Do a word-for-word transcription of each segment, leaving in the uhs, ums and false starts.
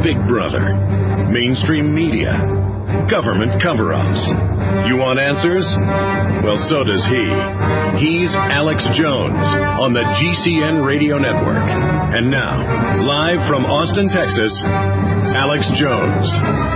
Big Brother, mainstream media, government cover-ups. You want answers? Well, so does he. He's Alex Jones on the G C N Radio Network. And now, live from Austin, Texas, Alex Jones.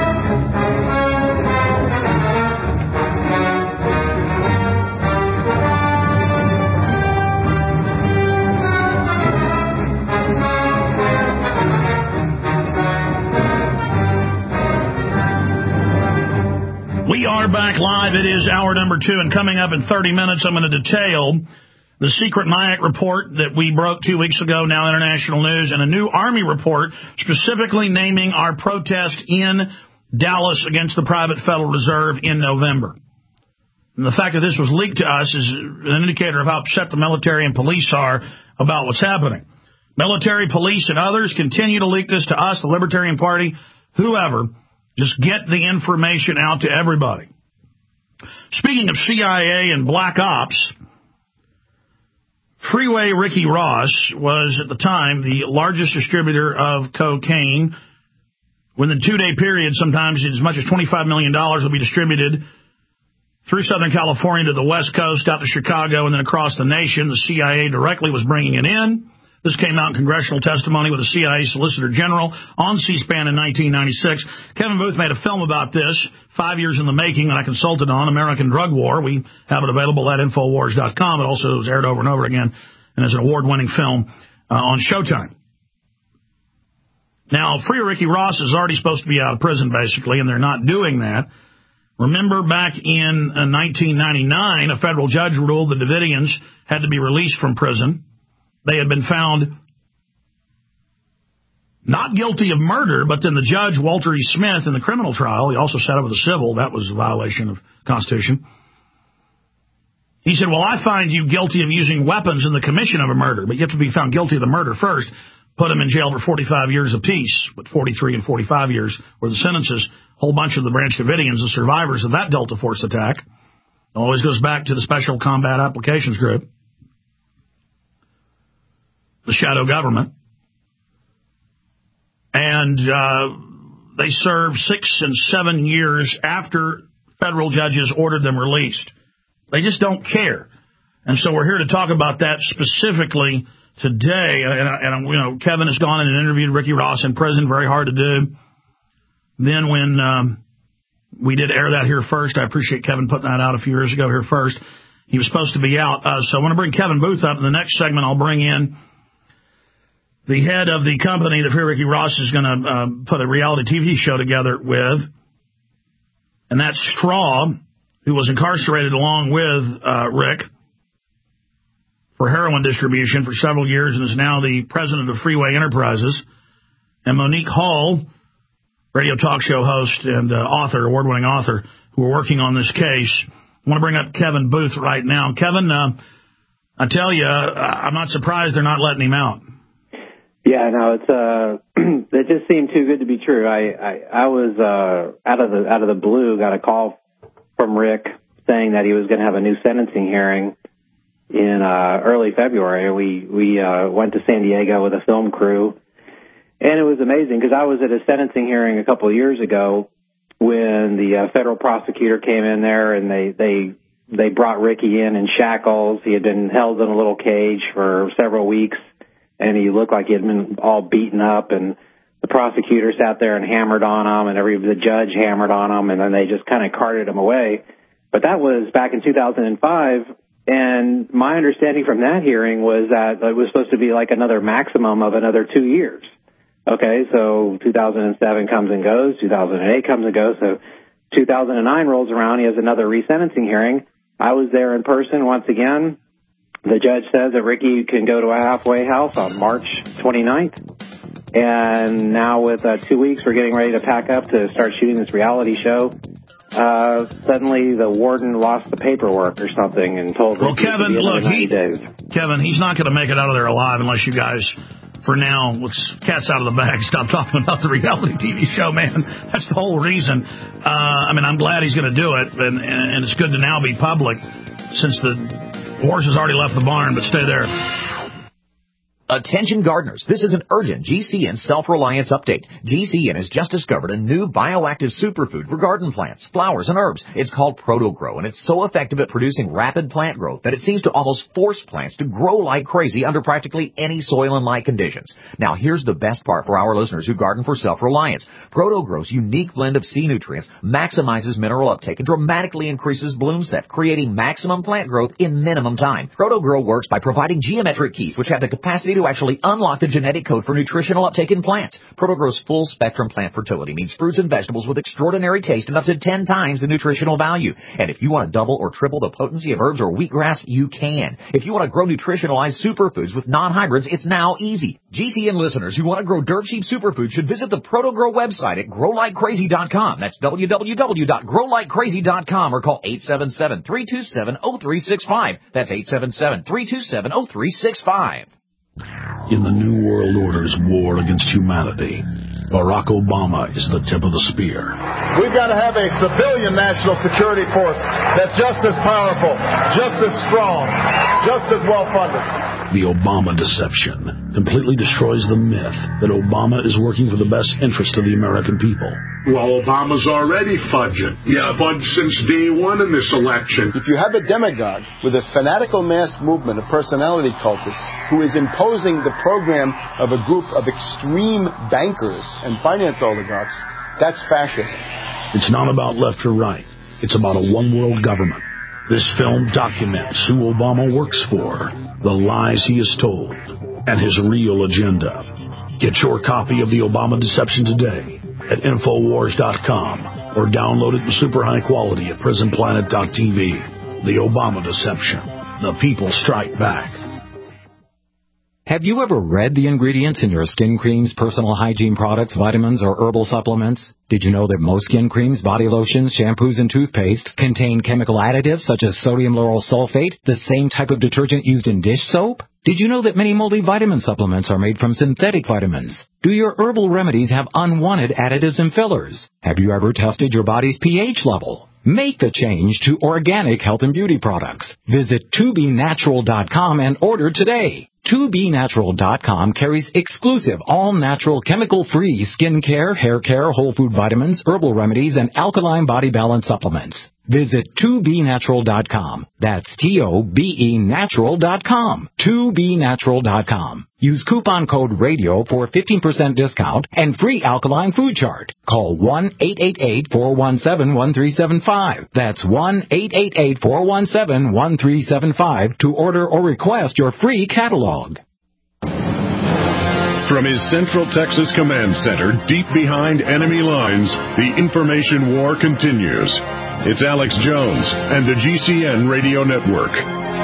We are back live. It is hour number two, and coming up in thirty minutes, I'm going to detail the secret MIAC report that we broke two weeks ago, now international news, and a new Army report specifically naming our protest in Dallas against the private Federal Reserve in November. And the fact that this was leaked to us is an indicator of how upset the military and police are about what's happening. Military, police, and others continue to leak this to us, the Libertarian Party, whoever. Just get the information out to everybody. Speaking of C I A and black ops, Freeway Ricky Ross was at the time the largest distributor of cocaine. Within a two-day period, sometimes as much as twenty-five million dollars will be distributed through Southern California to the West Coast, out to Chicago, and then across the nation. The C I A directly was bringing it in. This came out in congressional testimony with the C I A Solicitor General on C-SPAN in nineteen ninety-six. Kevin Booth made a film about this, five years in the making, that I consulted on, American Drug War. We have it available at Infowars dot com. It also was aired over and over again and is an award-winning film uh, on Showtime. Now, Free Ricky Ross is already supposed to be out of prison, basically, and they're not doing that. Remember back in uh, nineteen ninety-nine, a federal judge ruled the Davidians had to be released from prison. They had been found not guilty of murder, but then the judge, Walter E. Smith, in the criminal trial, he also set up with a civil. That was a violation of the Constitution. He said, well, I find you guilty of using weapons in the commission of a murder, but you have to be found guilty of the murder first. Put them in jail for forty-five years apiece, but forty-three and forty-five years were the sentences. A whole bunch of the Branch Davidians, the survivors of that Delta Force attack. It always goes back to the Special Combat Applications Group, the shadow government. And uh, they served six and seven years after federal judges ordered them released. They just don't care. And so we're here to talk about that specifically today. And, and you know, Kevin has gone in and interviewed Ricky Ross in prison, very hard to do. Then when um, we did air that here first, I appreciate Kevin putting that out a few years ago here first. He was supposed to be out. Uh, so I want to bring Kevin Booth up. In the next segment, I'll bring in the head of the company that Free Ricky Ross is going to uh, put a reality T V show together with, and that's Straw, who was incarcerated along with uh, Rick for heroin distribution for several years and is now the president of Freeway Enterprises, and Monique Hall, radio talk show host and uh, author, award-winning author, who are working on this case. I want to bring up Kevin Booth right now. Kevin, uh, I tell you, uh, I'm not surprised they're not letting him out. Yeah, no, it's uh, it just seemed too good to be true. I I, I was uh, out of the out of the blue got a call from Rick saying that he was going to have a new sentencing hearing in uh, early February. We we uh, went to San Diego with a film crew, and it was amazing because I was at a sentencing hearing a couple of years ago when the uh, federal prosecutor came in there and they they they brought Ricky in in shackles. He had been held in a little cage for several weeks, and he looked like he had been all beaten up, and the prosecutor sat there and hammered on him, and every the judge hammered on him, and then they just kind of carted him away. But that was back in two thousand five, and my understanding from that hearing was that it was supposed to be like another maximum of another two years. Okay, so two thousand seven comes and goes, two thousand eight comes and goes, so two thousand nine rolls around, he has another resentencing hearing. I was there in person once again. The judge says that Ricky can go to a halfway house on March twenty-ninth. And now with uh, two weeks, we're getting ready to pack up to start shooting this reality show. Uh, suddenly the warden lost the paperwork or something and told well, Ricky Kevin, to be look, he, days. Kevin, he's not going to make it out of there alive unless you guys, for now, let's cat's out of the bag. Stop talking about the reality T V show, man. That's the whole reason. Uh, I mean, I'm glad he's going to do it, and, and it's good to now be public since the horse has already left the barn, but stay there. Attention gardeners, this is an urgent G C N self-reliance update. G C N has just discovered a new bioactive superfood for garden plants, flowers, and herbs. It's called ProtoGrow, and it's so effective at producing rapid plant growth that it seems to almost force plants to grow like crazy under practically any soil and light conditions. Now, here's the best part for our listeners who garden for self-reliance. ProtoGrow's unique blend of sea nutrients maximizes mineral uptake and dramatically increases bloom set, creating maximum plant growth in minimum time. ProtoGrow works by providing geometric keys which have the capacity to actually unlock the genetic code for nutritional uptake in plants. ProtoGrow's full-spectrum plant fertility means fruits and vegetables with extraordinary taste and up to ten times the nutritional value. And if you want to double or triple the potency of herbs or wheatgrass, you can. If you want to grow nutritionalized superfoods with non-hybrids, it's now easy. G C N listeners who want to grow dirt-cheap superfoods should visit the ProtoGrow website at grow like crazy dot com. That's w w w dot grow like crazy dot com or call eight seven seven, three two seven, zero three six five. That's eight seven seven, three two seven, zero three six five. In the New World Order's war against humanity, Barack Obama is the tip of the spear. We've got to have a civilian national security force that's just as powerful, just as strong, just as well-funded. The Obama deception completely destroys the myth that Obama is working for the best interest of the American people. Well, Obama's already fudging. He's yeah. fudged since day one in this election. If you have a demagogue with a fanatical mass movement of personality cultists who is imposing the program of a group of extreme bankers and finance oligarchs, that's fascism. It's not about left or right. It's about a one-world government. This film documents who Obama works for, the lies he has told, and his real agenda. Get your copy of The Obama Deception today at Infowars dot com or download it in super high quality at Prison Planet dot t v. The Obama Deception. The people strike back. Have you ever read the ingredients in your skin creams, personal hygiene products, vitamins, or herbal supplements? Did you know that most skin creams, body lotions, shampoos, and toothpaste contain chemical additives such as sodium lauryl sulfate, the same type of detergent used in dish soap? Did you know that many multivitamin supplements are made from synthetic vitamins? Do your herbal remedies have unwanted additives and fillers? Have you ever tested your body's pH level? Make the change to organic health and beauty products. Visit two b natural dot com and order today. two b natural dot com carries exclusive, all-natural, chemical-free skincare, hair care, whole food vitamins, herbal remedies, and alkaline body balance supplements. Visit two b natural dot com. That's T O B E natural dot com. two b natural dot com. Use coupon code RADIO for a fifteen percent discount and free alkaline food chart. Call one eight eight eight, four one seven, one three seven five. That's one eight eight eight, four one seven, one three seven five to order or request your free catalog. From his Central Texas Command Center, deep behind enemy lines, the information war continues. It's Alex Jones and the G C N Radio Network.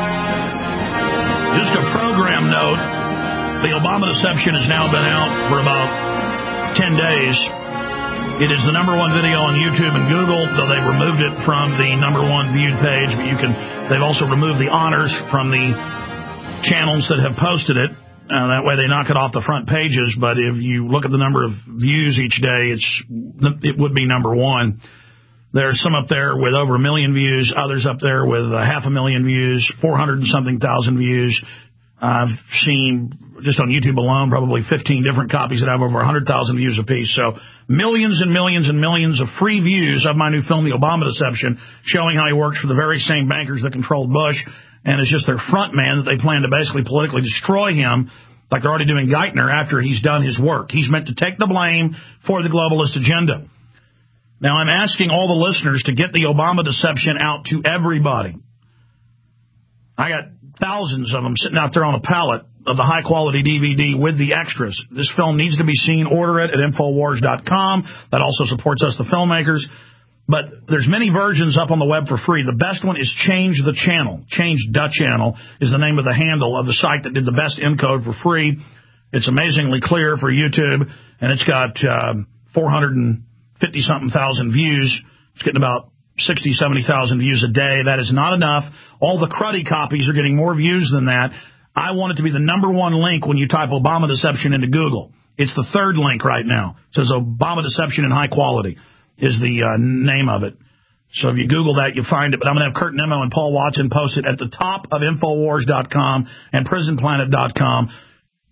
Just a program note, the Obama Deception has now been out for about ten days. It is the number one video on YouTube and Google, though they've removed it from the number one viewed page. But you can, they've also removed the honors from the channels that have posted it. Uh, that way they knock it off the front pages. But if you look at the number of views each day, it's it would be number one. There's some up there with over a million views, others up there with a half a million views, four hundred and something thousand views. I've seen, just on YouTube alone, probably fifteen different copies that have over one hundred thousand views apiece. So millions and millions and millions of free views of my new film, The Obama Deception, showing how he works for the very same bankers that controlled Bush and is just their front man that they plan to basically politically destroy him like they're already doing Geithner after he's done his work. He's meant to take the blame for the globalist agenda. Now, I'm asking all the listeners to get the Obama Deception out to everybody. I got thousands of them sitting out there on a pallet of the high-quality D V D with the extras. This film needs to be seen. Order it at Infowars dot com. That also supports us, the filmmakers. But there's many versions up on the web for free. The best one is Change the Channel. Change the Channel is the name of the handle of the site that did the best encode for free. It's amazingly clear for YouTube, and it's got uh, four hundred fifty-something thousand views. It's getting about sixty, seventy thousand views a day. That is not enough. All the cruddy copies are getting more views than that. I want it to be the number one link when you type Obama Deception into Google. It's the third link right now. It says Obama Deception in high quality is the uh, name of it. So if you Google that, you find it. But I'm going to have Kurt Nimmo and Paul Watson post it at the top of Infowars dot com and Prison Planet dot com.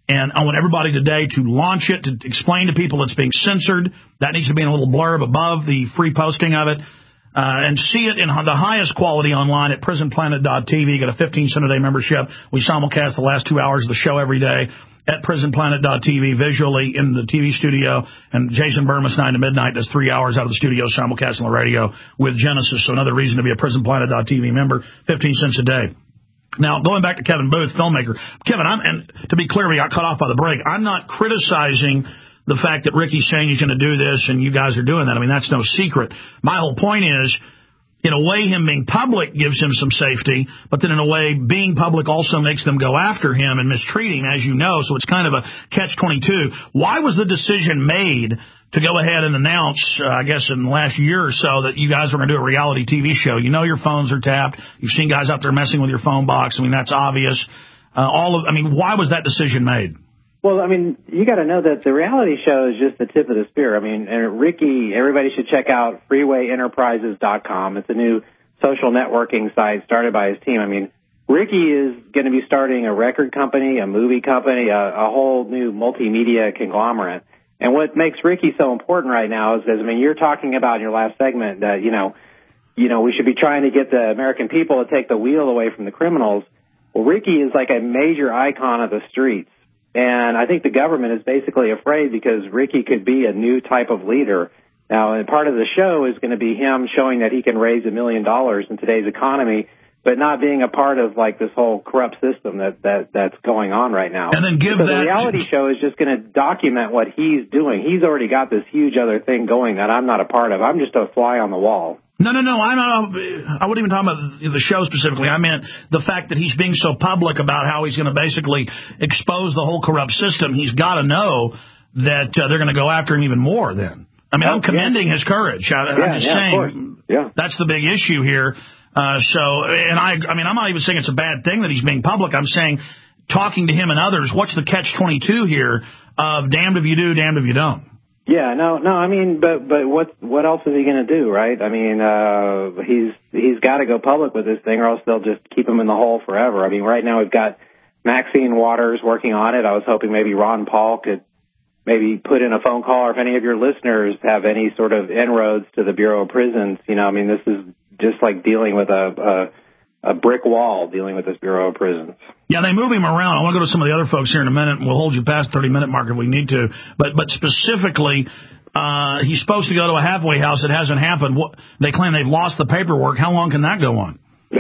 And I want everybody today to launch it, to explain to people it's being censored. That needs to be in a little blurb above the free posting of it. Uh, and see it in the highest quality online at prison planet dot t v. Get a fifteen cent a day membership. We simulcast the last two hours of the show every day at prison planet dot t v visually in the T V studio. And Jason Burmis, nine to midnight, does three hours out of the studio simulcast on the radio with Genesis. So another reason to be a prison planet dot t v member, fifteen cents a day. Now, going back to Kevin Booth, filmmaker. Kevin, I'm, and to be clear, we got cut off by the break. I'm not criticizing the fact that Ricky's saying he's going to do this and you guys are doing that. I mean, that's no secret. My whole point is, in a way, him being public gives him some safety, but then in a way, being public also makes them go after him and mistreat him, as you know, so it's kind of a catch twenty-two. Why was the decision made to go ahead and announce, uh, I guess in the last year or so, that you guys were going to do a reality T V show? You know your phones are tapped. You've seen guys out there messing with your phone box. I mean, that's obvious. Uh, all of, I mean, why was that decision made? Well, I mean, you got to know that the reality show is just the tip of the spear. I mean, and Ricky, everybody should check out freeway enterprises dot com. It's a new social networking site started by his team. I mean, Ricky is going to be starting a record company, a movie company, a, a whole new multimedia conglomerate. And what makes Ricky so important right now is, because, I mean, you're talking about in your last segment that, you know, you know, we should be trying to get the American people to take the wheel away from the criminals. Well, Ricky is like a major icon of the streets. And I think the government is basically afraid because Ricky could be a new type of leader. Now, and part of the show is going to be him showing that he can raise a million dollars in today's economy, but not being a part of like this whole corrupt system that, that that's going on right now. And then give so that the reality show is just going to document what he's doing. He's already got this huge other thing going that I'm not a part of. I'm just a fly on the wall. No, no, no. I'm not, I wasn't even talking about the show specifically. I meant the fact that he's being so public about how he's going to basically expose the whole corrupt system. He's got to know that uh, they're going to go after him even more then. I mean, oh, I'm commending yeah. his courage. I, yeah, I'm just yeah, saying yeah. that's the big issue here. Uh, so, and I, I mean, I'm not even saying it's a bad thing that he's being public. I'm saying talking to him and others, what's the catch twenty-two here of damned if you do, damned if you don't? Yeah, no, no. I mean, but but what what else is he going to do, right? I mean, uh, he's he's got to go public with this thing, or else they'll just keep him in the hole forever. I mean, right now we've got Maxine Waters working on it. I was hoping maybe Ron Paul could maybe put in a phone call, or if any of your listeners have any sort of inroads to the Bureau of Prisons. You know, I mean, this is just like dealing with a a, a brick wall, dealing with this Bureau of Prisons. Yeah, they move him around. I want to go to some of the other folks here in a minute, and we'll hold you past the thirty-minute mark if we need to. But but specifically, uh, he's supposed to go to a halfway house. It hasn't happened. What, they claim they've lost the paperwork. How long can that go on?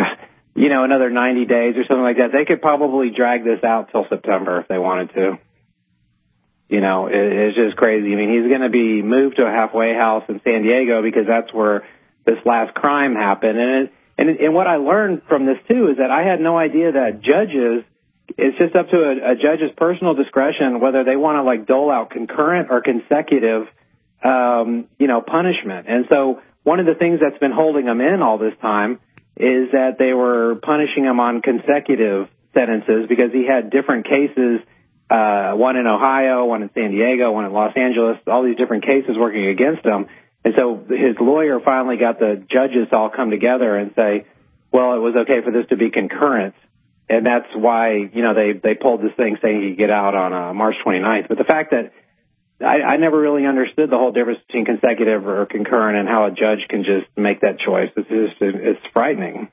You know, another ninety days or something like that. They could probably drag this out till September if they wanted to. You know, it, it's just crazy. I mean, he's going to be moved to a halfway house in San Diego because that's where this last crime happened. And it, And, and what I learned from this, too, is that I had no idea that judges, it's just up to a, a judge's personal discretion whether they want to, like, dole out concurrent or consecutive, um, you know, punishment. And so one of the things that's been holding them in all this time is that they were punishing him on consecutive sentences because he had different cases, uh, one in Ohio, one in San Diego, one in Los Angeles, all these different cases working against him. And so his lawyer finally got the judges to all come together and say, well, it was okay for this to be concurrent. And that's why, you know, they, they pulled this thing saying he could get out on uh, March twenty-ninth. But the fact that I, I never really understood the whole difference between consecutive or concurrent and how a judge can just make that choice. It's just, it's frightening.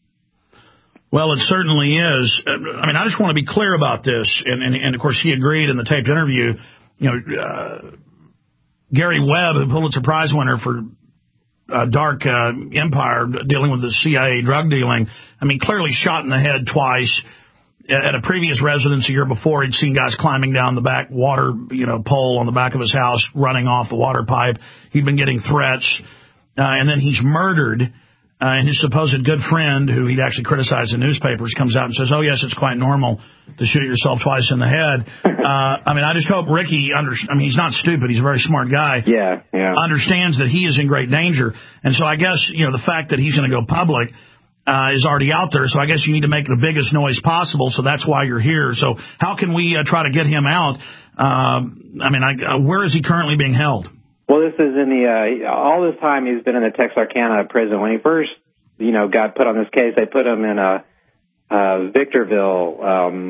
Well, it certainly is. I mean, I just want to be clear about this. And, and, and of course, he agreed in the taped interview, you know, uh, Gary Webb, the Pulitzer Prize winner for uh, Dark uh, Empire, dealing with the C I A drug dealing, I mean, clearly shot in the head twice. At a previous residence a year before, he'd seen guys climbing down the back water, you know, pole on the back of his house, running off the water pipe. He'd been getting threats. Uh, and then he's murdered. Uh, and his supposed good friend, who he'd actually criticized in newspapers, comes out and says, oh, yes, it's quite normal to shoot yourself twice in the head. Uh, I mean, I just hope Ricky, under, I mean, he's not stupid. He's a very smart guy. Yeah, yeah. Understands that he is in great danger. And so I guess, you know, the fact that he's going to go public uh, is already out there. So I guess you need to make the biggest noise possible. So that's why you're here. So how can we uh, try to get him out? Uh, I mean, I, uh, where is he currently being held? Well, this is in the, uh, all this time he's been in the Texarkana prison. When he first, you know, got put on this case, they put him in a, uh, Victorville, um,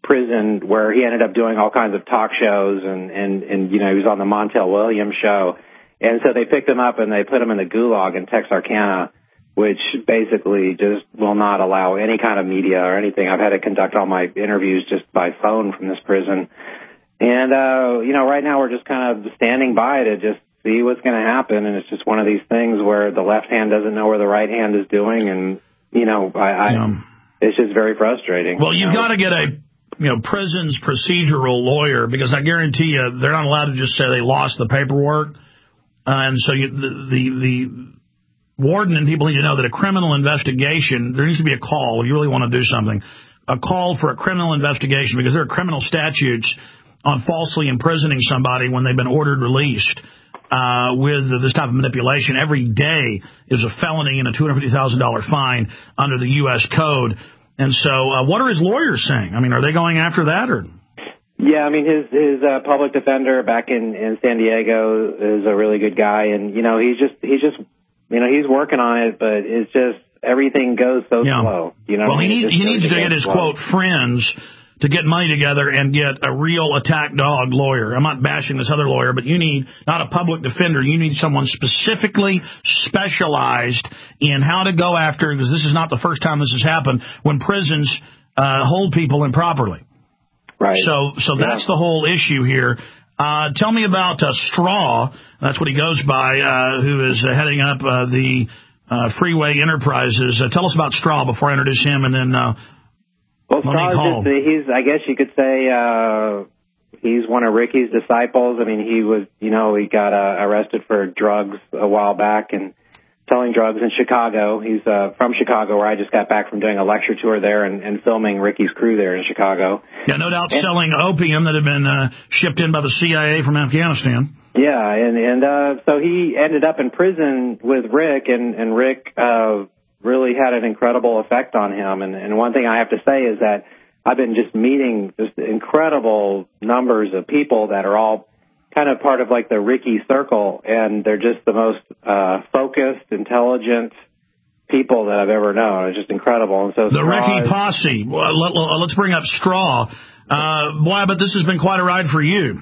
prison where he ended up doing all kinds of talk shows and, and, and you know, he was on the Montel Williams show. And so they picked him up and they put him in the gulag in Texarkana, which basically just will not allow any kind of media or anything. I've had to conduct all my interviews just by phone from this prison. And, uh, you know, right now we're just kind of standing by to just see what's going to happen. And it's just one of these things where the left hand doesn't know where the right hand is doing. And, you know, I, I yeah. it's just very frustrating. Well, you've you know? got to get a, you know, prison's procedural lawyer, because I guarantee you they're not allowed to just say they lost the paperwork. Uh, and so you, the, the, the warden and people need to know that a criminal investigation, there needs to be a call if you really want to do something, a call for a criminal investigation, because there are criminal statutes on falsely imprisoning somebody when they've been ordered released uh, with this type of manipulation. Every day is a felony and a two hundred fifty thousand dollars fine under the U S Code. And so uh, what are his lawyers saying? I mean, are they going after that? Or? Yeah, I mean, his his uh, public defender back in, in San Diego is a really good guy. And, you know, he's just, he's just, you know, he's working on it, but it's just everything goes so yeah. slow. You know, well, he, need, he needs to get his, slow. quote, friends to get money together and get a real attack dog lawyer. I'm not bashing this other lawyer, but you need not a public defender. You need someone specifically specialized in how to go after, because this is not the first time this has happened, when prisons uh, hold people improperly. Right. So so yeah. that's the whole issue here. Uh, tell me about uh, Straw. That's what he goes by, uh, who is uh, heading up uh, the uh, Freeway Enterprises. Uh, tell us about Straw before I introduce him, and then uh, Well, Straw is just, he's, I guess you could say, uh, he's one of Ricky's disciples. I mean, he was, you know, he got uh, arrested for drugs a while back and selling drugs in Chicago. He's uh, from Chicago, where I just got back from doing a lecture tour there and, and filming Ricky's crew there in Chicago. Yeah, no doubt and, selling opium that had been uh, shipped in by the C I A from Afghanistan. Yeah, and, and uh, so he ended up in prison with Rick, and, and Rick uh, really had an incredible effect on him. And, and one thing I have to say is that I've been just meeting just incredible numbers of people that are all kind of part of like the Ricky circle, and they're just the most uh, focused, intelligent people that I've ever known. It's just incredible. And so the Ricky is, posse. Well, let, let's bring up Straw. Uh, boy, but this has been quite a ride for you.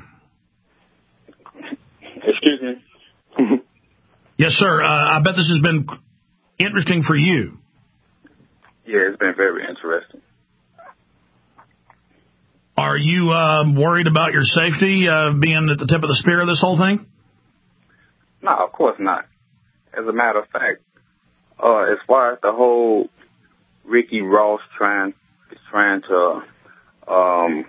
Excuse me? Yes, sir. Uh, I bet this has been interesting for you. Yeah, it's been very interesting. Are you um, worried about your safety uh, being at the tip of the spear of this whole thing? No, of course not. As a matter of fact, uh, as far as the whole Ricky Ross trying is trying to um,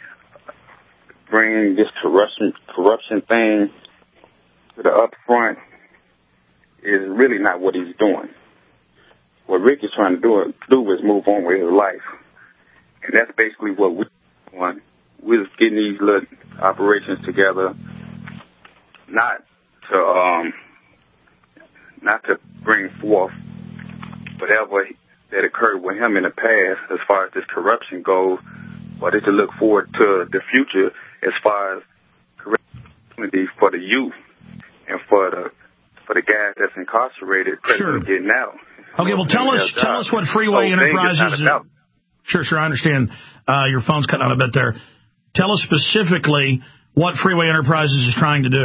bring this corruption corruption thing to the upfront is really not what he's doing. What Rick is trying to do, do is move on with his life, and that's basically what we. One, we're just getting these little operations together, not to um, not to bring forth whatever that occurred with him in the past, as far as this corruption goes, but it's to look forward to the future as far as opportunities for the youth and for the for the guys that's incarcerated, sure. getting out. Okay, well, tell us tell us what Freeway oh, Enterprises is. Sure, sure, I understand. Uh, your phone's cutting out a bit there. Tell us specifically what Freeway Enterprises is trying to do.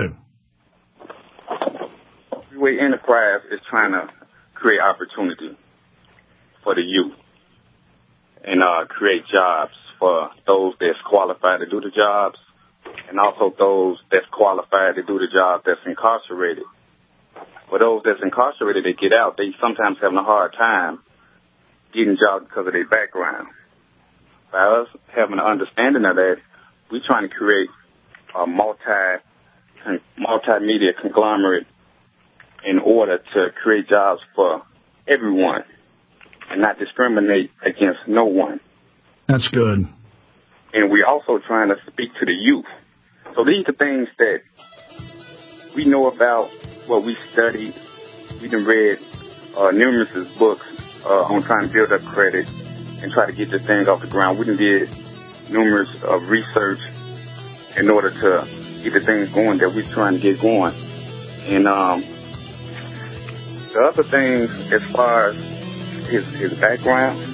Freeway Enterprise is trying to create opportunity for the youth and uh, create jobs for those that's qualified to do the jobs, and also those that's qualified to do the job that's incarcerated. For those that's incarcerated, they get out, they sometimes having a hard time getting jobs because of their background. By us having an understanding of that, we're trying to create a multi, multimedia conglomerate in order to create jobs for everyone and not discriminate against no one. That's good. And we're also trying to speak to the youth. So these are things that we know about, what we studied. We done read uh, numerous books uh, on trying to build up credit and try to get the thing off the ground. We done did numerous uh, research in order to get the things going that we're trying to get going. And um, the other things, as far as his, his background,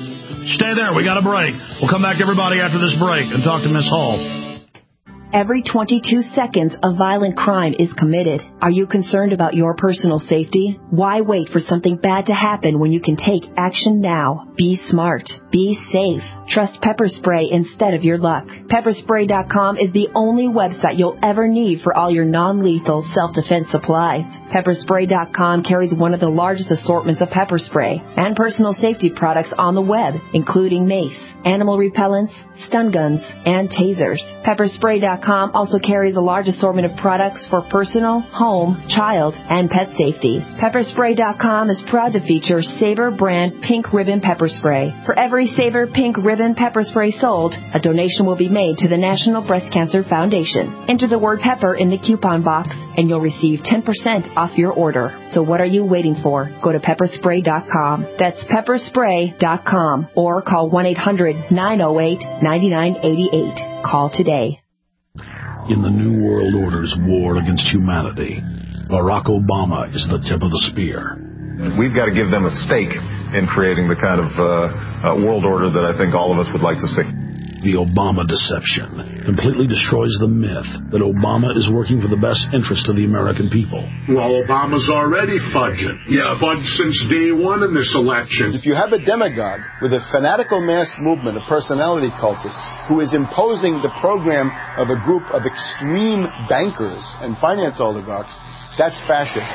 Stay there. We got a break. We'll come back, everybody, after this break and talk to Miss Hall. Every twenty-two seconds, a violent crime is committed. Are you concerned about your personal safety? Why wait for something bad to happen when you can take action now? Be smart. Be safe. Trust Pepper Spray instead of your luck. Pepper Spray dot com is the only website you'll ever need for all your non-lethal self-defense supplies. Pepper Spray dot com carries one of the largest assortments of pepper spray and personal safety products on the web, including mace, animal repellents, stun guns, and tasers. Pepper Spray dot com also carries a large assortment of products for personal, home, child, and pet safety. Pepper Spray dot com is proud to feature Sabre brand Pink Ribbon Pepper Spray. For every Sabre Pink Ribbon Pepper Spray sold, a donation will be made to the National Breast Cancer Foundation. Enter the word pepper in the coupon box, and you'll receive ten percent off your order. So what are you waiting for? Go to Pepper Spray dot com. That's Pepper Spray dot com, or call one eight hundred nine oh eight nine nine eight eight. Call today. In the New World Order's war against humanity, Barack Obama is the tip of the spear. We've got to give them a stake in creating the kind of uh, uh, world order that I think all of us would like to see. The Obama deception completely destroys the myth that Obama is working for the best interest of the American people. Well, Obama's already fudging. He's fudged since day one in this election. If you have a demagogue with a fanatical mass movement of personality cultists who is imposing the program of a group of extreme bankers and finance oligarchs, that's fascism.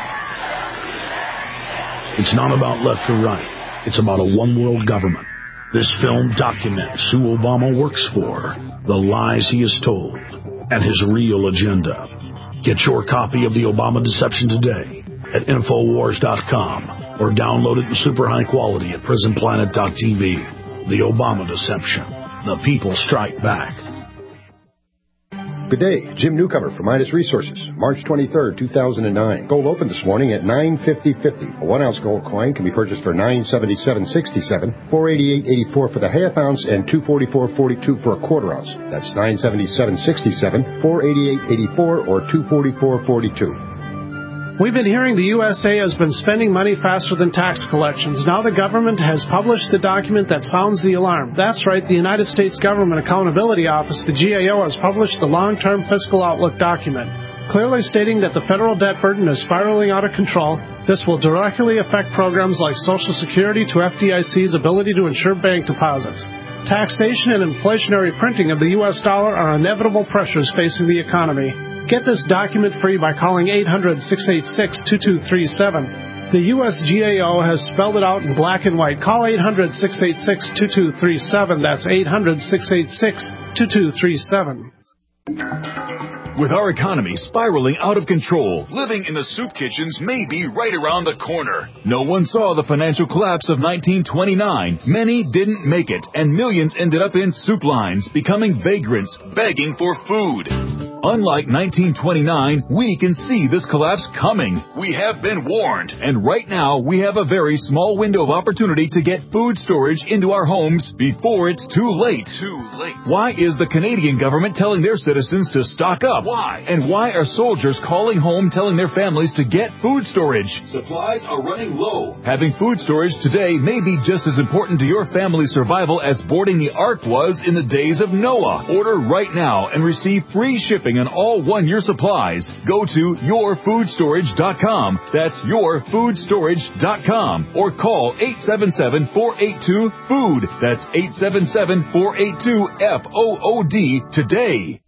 It's not about left or right. It's about a one-world government. This film documents who Obama works for, the lies he has told, and his real agenda. Get your copy of The Obama Deception today at Infowars dot com or download it in super high quality at Prison Planet dot T V. The Obama Deception. The people strike back. Good day, Jim Newcomer from Midas Resources, March twenty-third, two thousand nine. Gold opened this morning at nine fifty fifty. A one-ounce gold coin can be purchased for nine seventy-seven sixty-seven, four eighty-eight eighty-four for the half ounce, and two forty-four forty-two for a quarter ounce. That's nine seventy-seven sixty-seven, four eighty-eight eighty-four, or two forty-four forty-two. We've been hearing the U S A has been spending money faster than tax collections. Now the government has published the document that sounds the alarm. That's right, the United States Government Accountability Office, the G A O, has published the Long-Term Fiscal Outlook document, clearly stating that the federal debt burden is spiraling out of control. This will directly affect programs like Social Security to F D I C's ability to insure bank deposits. Taxation and inflationary printing of the U S dollar are inevitable pressures facing the economy. Get this document free by calling eight hundred, six eight six, two two three seven. The U S G A O has spelled it out in black and white. Call eight hundred, six eight six, two two three seven. That's eight hundred, six eight six, two two three seven. With our economy spiraling out of control, living in the soup kitchens may be right around the corner. No one saw the financial collapse of nineteen twenty-nine. Many didn't make it, and millions ended up in soup lines, becoming vagrants, begging for food. Unlike nineteen twenty-nine, we can see this collapse coming. We have been warned, and right now we have a very small window of opportunity to get food storage into our homes before it's too late. Too late. Why is the Canadian government telling their citizens to stock up? Why? And why are soldiers calling home telling their families to get food storage? Supplies are running low. Having food storage today may be just as important to your family's survival as boarding the Ark was in the days of Noah. Order right now and receive free shipping on all one-year supplies. Go to your food storage dot com. That's your food storage dot com. Or call eight seven seven, four eight two, FOOD. That's eight seven seven, four eight two, F O O D today.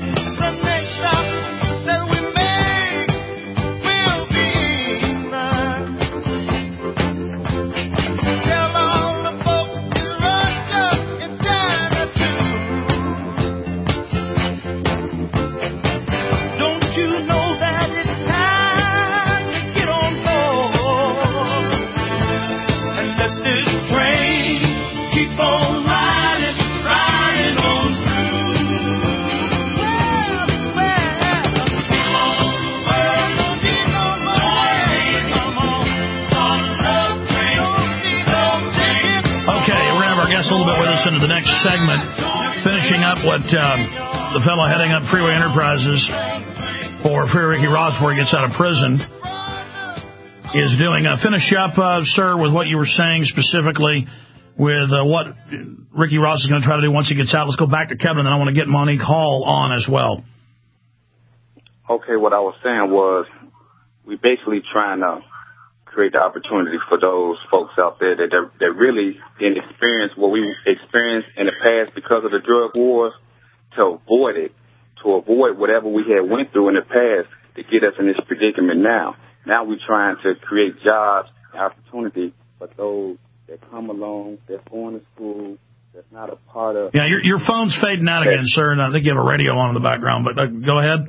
Into the next segment, finishing up what um, the fellow heading up Freeway Enterprises for Free Ricky Ross before he gets out of prison is doing. Uh, finish up, uh, sir, with what you were saying specifically with uh, what Ricky Ross is going to try to do once he gets out. Let's go back to Kevin, and then I want to get Monique Hall on as well. Okay, what I was saying was we basically trying to create the opportunity for those folks out there that that really didn't experience what we experienced in the past because of the drug wars, to avoid it, to avoid whatever we had went through in the past to get us in this predicament now. Now we're trying to create jobs and opportunity for those that come along, that's going to school, that's not a part of... Yeah, your your phone's fading out again, sir, and I think you have a radio on in the background, but uh, go ahead.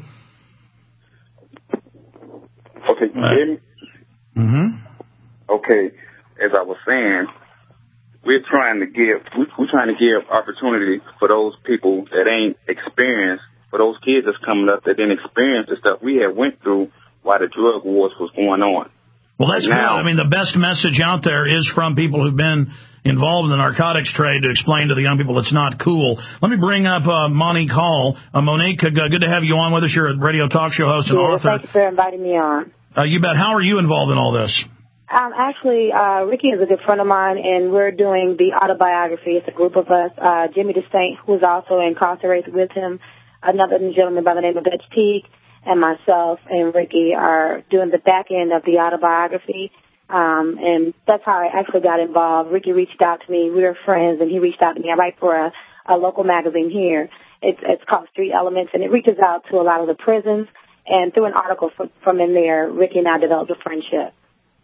Okay, can you hear me? Mm-hmm. Okay, as I was saying, we're trying to give we're trying to give opportunity for those people that ain't experienced, for those kids that's coming up that didn't experience the stuff we had went through while the drug wars was going on. Well, that's right now, good. I mean, the best message out there is from people who've been involved in the narcotics trade to explain to the young people it's not cool. Let me bring up uh, Monique Hall. Uh, Monique, uh, good to have you on with us. You're a radio talk show host and yeah, author. Thank you for inviting me on. Uh, you bet. How are you involved in all this? Um, actually, uh, Ricky is a good friend of mine, and we're doing the autobiography. It's a group of us. Uh, Jimmy DeSaint, who's also incarcerated with him, another gentleman by the name of Dutch Teague, and myself and Ricky are doing the back end of the autobiography. Um, and that's how I actually got involved. Ricky reached out to me. We were friends, and he reached out to me. I write for a, a local magazine here. It's, it's called Street Elements, and it reaches out to a lot of the prisons. And through an article from, from in there, Ricky and I developed a friendship.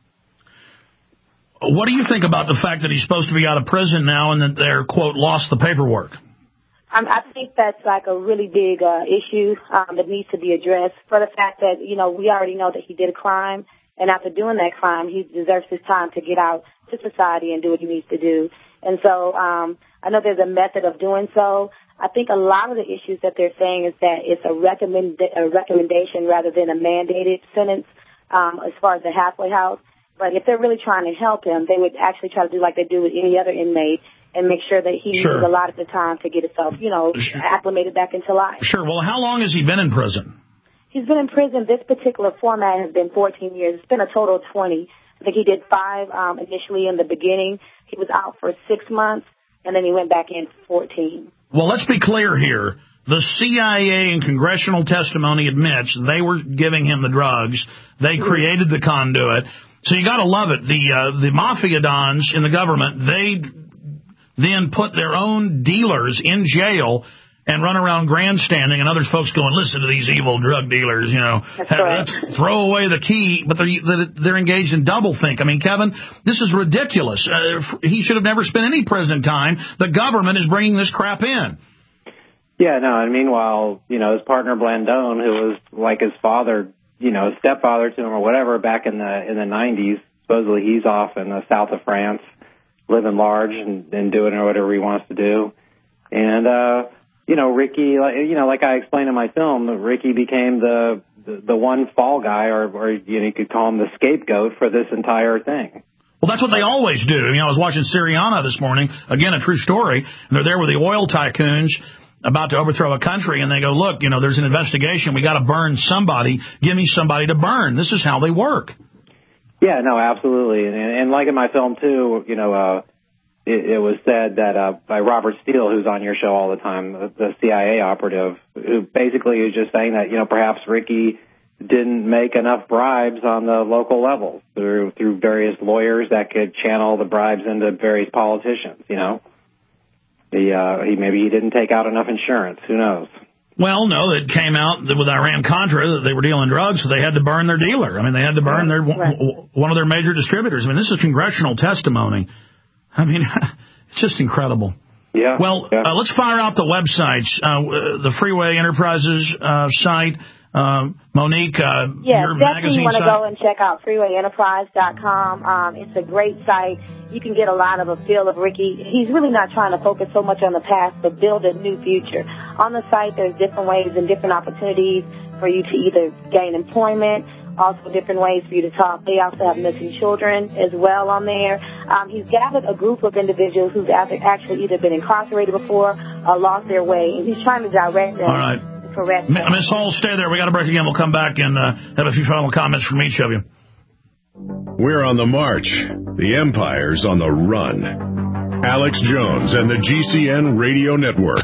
What do you think about the fact that he's supposed to be out of prison now and that they're, quote, lost the paperwork? Um, I think that's like a really big uh, issue um, that needs to be addressed for the fact that, you know, we already know that he did a crime. And after doing that crime, he deserves his time to get out to society and do what he needs to do. And so um, I know there's a method of doing so. I think a lot of the issues that they're saying is that it's a, recommend, a recommendation rather than a mandated sentence um, as far as the halfway house. But if they're really trying to help him, they would actually try to do like they do with any other inmate and make sure that he sure. uses a lot of the time to get himself, you know, sure. acclimated back into life. Sure. Well, how long has he been in prison? He's been in prison. This particular format has been fourteen years. It's been a total of twenty. I think he did five um, initially in the beginning. He was out for six months, and then he went back in for fourteen. Well, let's be clear here. The C I A in congressional testimony admits they were giving him the drugs. They created the conduit. So you got to love it. The uh, the mafia dons in the government, they then put their own dealers in jail and run around grandstanding, and others folks going, listen to these evil drug dealers, you know, That's right. let's throw away the key, but they're, they're engaged in doublethink. I mean, Kevin, this is ridiculous. Uh, he should have never spent any prison time. The government is bringing this crap in. Yeah, no, and meanwhile, you know, his partner Blandone, who was like his father, you know, stepfather to him or whatever back in the in the nineties, supposedly he's off in the south of France, living large and, and doing whatever he wants to do. And, uh, you know, Ricky, you know, like I explained in my film, Ricky became the the, the one fall guy, or, or you know, you could call him the scapegoat for this entire thing. Well, that's what they always do. You know, I was watching Syriana this morning, again, a true story, and they're there with the oil tycoons about to overthrow a country, and they go, look, you know, there's an investigation. We got to burn somebody. Give me somebody to burn. This is how they work. Yeah, no, absolutely. And, and like in my film, too, you know, uh, it, it was said that uh, by Robert Steele, who's on your show all the time, the C I A operative, who basically is just saying that, you know, perhaps Ricky didn't make enough bribes on the local level through through various lawyers that could channel the bribes into various politicians, you know. The, uh, he maybe he didn't take out enough insurance. Who knows? Well, no, it came out that with Iran-Contra that they were dealing drugs, so they had to burn their dealer. I mean, they had to burn their right. one of their major distributors. I mean, this is congressional testimony. I mean, it's just incredible. Yeah. Well, yeah. Uh, let's fire out the websites. Uh, the Freeway Enterprises uh, site. Uh, Monique, uh, yeah, your definitely magazine want to site. go and check out freeway enterprise dot com. Um, it's a great site. You can get a lot of a feel of Ricky. He's really not trying to focus so much on the past, but build a new future. On the site, there's different ways and different opportunities for you to either gain employment, also different ways for you to talk. They also have missing children as well on there. Um, he's gathered a group of individuals who've actually either been incarcerated before or lost their way, and he's trying to direct them. All right. Correct. Miss Hall, stay there. We got a break again. We'll come back and uh, have a few final comments from each of you. We're on the march. The Empire's on the run. Alex Jones and the G C N Radio Network.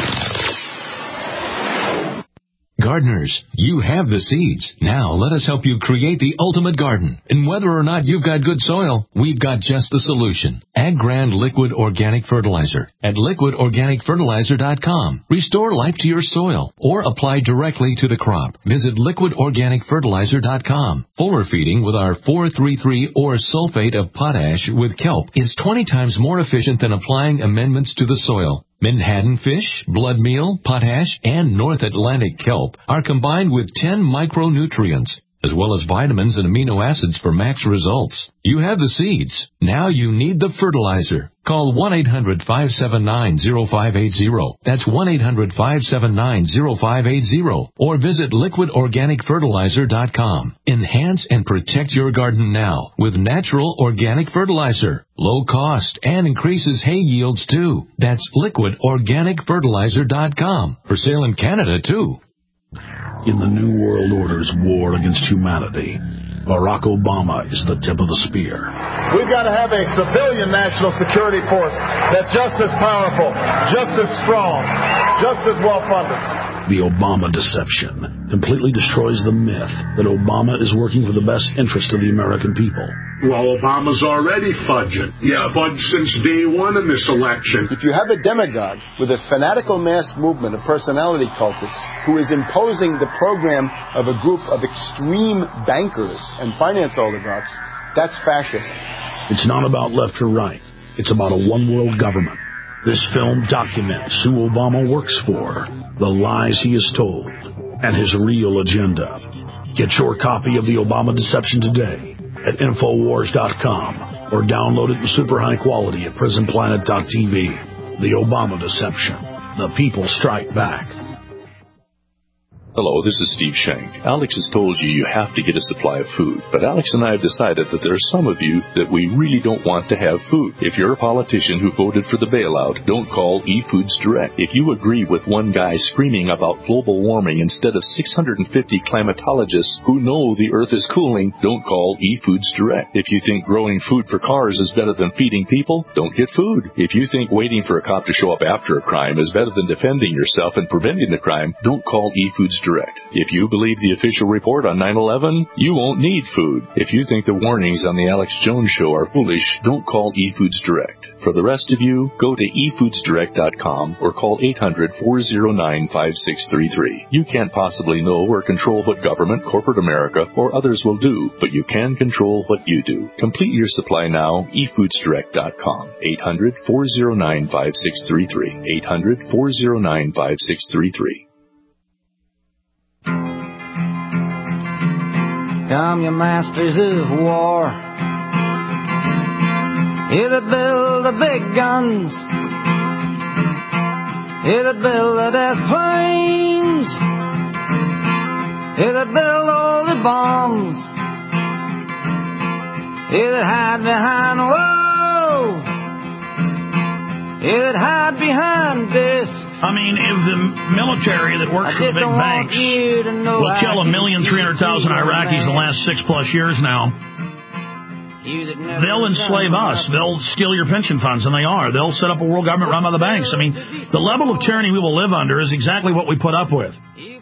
Gardeners, you have the seeds. Now let us help you create the ultimate garden. And whether or not you've got good soil, we've got just the solution. AgGrand Liquid Organic Fertilizer at liquid organic fertilizer dot com. Restore life to your soil or apply directly to the crop. Visit liquid organic fertilizer dot com. Fuller feeding with our four three three or sulfate of potash with kelp is twenty times more efficient than applying amendments to the soil. Menhaden fish, blood meal, potash, and North Atlantic kelp are combined with ten micronutrients, as well as vitamins and amino acids for max results. You have the seeds. Now you need the fertilizer. Call one eight hundred five seven nine zero five eight zero. That's one eight hundred five seven nine zero five eight zero. Or visit liquid organic fertilizer dot com. Enhance and protect your garden now with natural organic fertilizer. Low cost and increases hay yields too. That's liquid organic fertilizer dot com. For sale in Canada too. In the New World Order's war against humanity, Barack Obama is the tip of the spear. We've got to have a civilian national security force that's just as powerful, just as strong, just as well-funded. The Obama deception completely destroys the myth that Obama is working for the best interest of the American people. Well, Obama's already fudging. Yeah, fudged since day one in this election. If you have a demagogue with a fanatical mass movement of personality cultists who is imposing the program of a group of extreme bankers and finance oligarchs, that's fascism. It's not about left or right. It's about a one-world government. This film documents who Obama works for, the lies he has told, and his real agenda. Get your copy of The Obama Deception today at infowars dot com or download it in super high quality at prison planet dot t v. The Obama Deception. The people strike back. Hello, this is Steve Shank. Alex has told you you have to get a supply of food, but Alex and I have decided that there are some of you that we really don't want to have food. If you're a politician who voted for the bailout, don't call eFoods Direct. If you agree with one guy screaming about global warming instead of six hundred fifty climatologists who know the earth is cooling, don't call eFoods Direct. If you think growing food for cars is better than feeding people, don't get food. If you think waiting for a cop to show up after a crime is better than defending yourself and preventing the crime, don't call eFoods Direct. If you believe the official report on nine eleven, you won't need food. If you think the warnings on the Alex Jones Show are foolish, don't call eFoods Direct. For the rest of you, go to e foods direct dot com or call eight hundred four oh nine five six three three. You can't possibly know or control what government, corporate America, or others will do, but you can control what you do. Complete your supply now, e foods direct dot com. eight hundred four oh nine five six three three. eight hundred four oh nine five six three three. Come, you masters of war, you that build the big guns, you that build the death planes, you that build all the bombs, you that hide behind walls, you that hide behind discs. I mean, if the military that works for the big banks will kill a million three hundred thousand Iraqis the last six plus years now, they'll enslave us. They'll steal your pension funds, and they are. They'll set up a world government run by the banks. I mean, the level of tyranny we will live under is exactly what we put up with.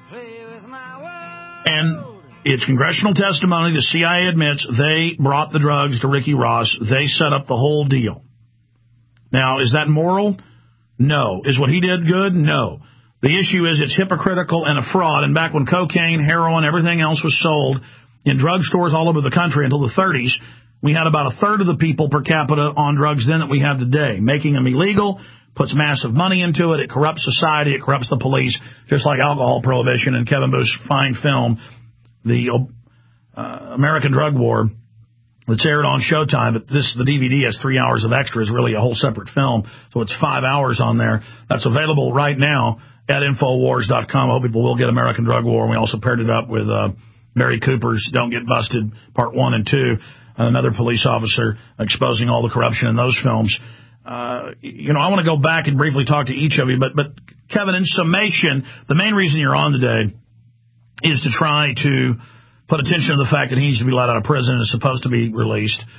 And it's congressional testimony. The C I A admits they brought the drugs to Ricky Ross. They set up the whole deal. Now, is that moral? No. Is what he did good? No. The issue is it's hypocritical and a fraud. And back when cocaine, heroin, everything else was sold in drugstores all over the country until the thirties, we had about a third of the people per capita on drugs then that we have today. Making them illegal puts massive money into it. It corrupts society. It corrupts the police, just like alcohol prohibition and Kevin Booth's fine film, The uh, American Drug War. It's aired on Showtime, but this the D V D has three hours of extra. It's really a whole separate film, so it's five hours on there. That's available right now at infowars dot com. I hope people will get American Drug War. And we also paired it up with uh, Mary Cooper's Don't Get Busted, Part one and two, another police officer exposing all the corruption in those films. Uh, you know, I want to go back and briefly talk to each of you, but, but Kevin, in summation, the main reason you're on today is to try to put attention to the fact that he needs to be let out of prison and is supposed to be released.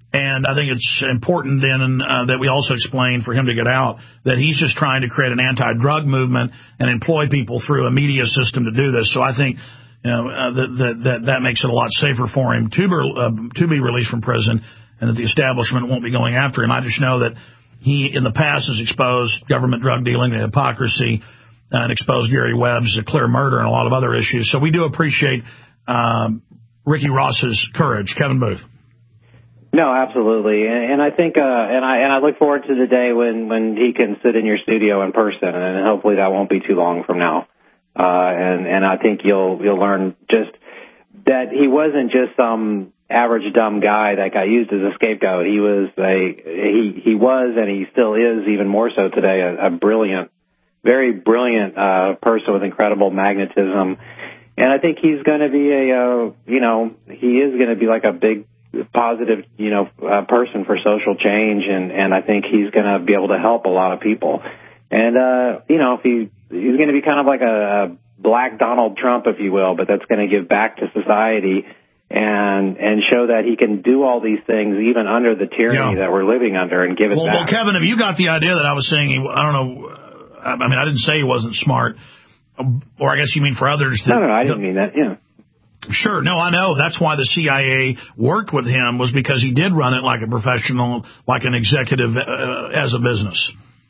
And I think it's important then uh, that we also explain for him to get out that he's just trying to create an anti-drug movement and employ people through a media system to do this. So I think you know, uh, that, that, that, that makes it a lot safer for him to be, uh, to be released from prison and that the establishment won't be going after him. I just know that he, in the past, has exposed government drug dealing and hypocrisy uh, and exposed Gary Webb's clear murder and a lot of other issues. So we do appreciate um, Ricky Ross's courage. Kevin Booth. No, absolutely, and, and I think, uh, and I and I look forward to the day when, when he can sit in your studio in person, and hopefully that won't be too long from now. Uh, and and I think you'll you'll learn just that he wasn't just some average dumb guy that got used as a scapegoat. He was a he he was, and he still is, even more so today, a, a brilliant, very brilliant uh, person with incredible magnetism. And I think he's going to be a uh, you know he is going to be like a big positive, you know, uh, person for social change, and, and I think he's going to be able to help a lot of people. And, uh, you know, if he, he's going to be kind of like a, a black Donald Trump, if you will, but that's going to give back to society and, and show that he can do all these things even under the tyranny yeah. that we're living under and give it well, back. Well, Kevin, have you got the idea that I was saying, he, I don't know, I mean, I didn't say he wasn't smart, or I guess you mean for others. That, no, no, I didn't mean that, yeah. Sure. No, I know. That's why the C I A worked with him, was because he did run it like a professional, like an executive uh, as a business.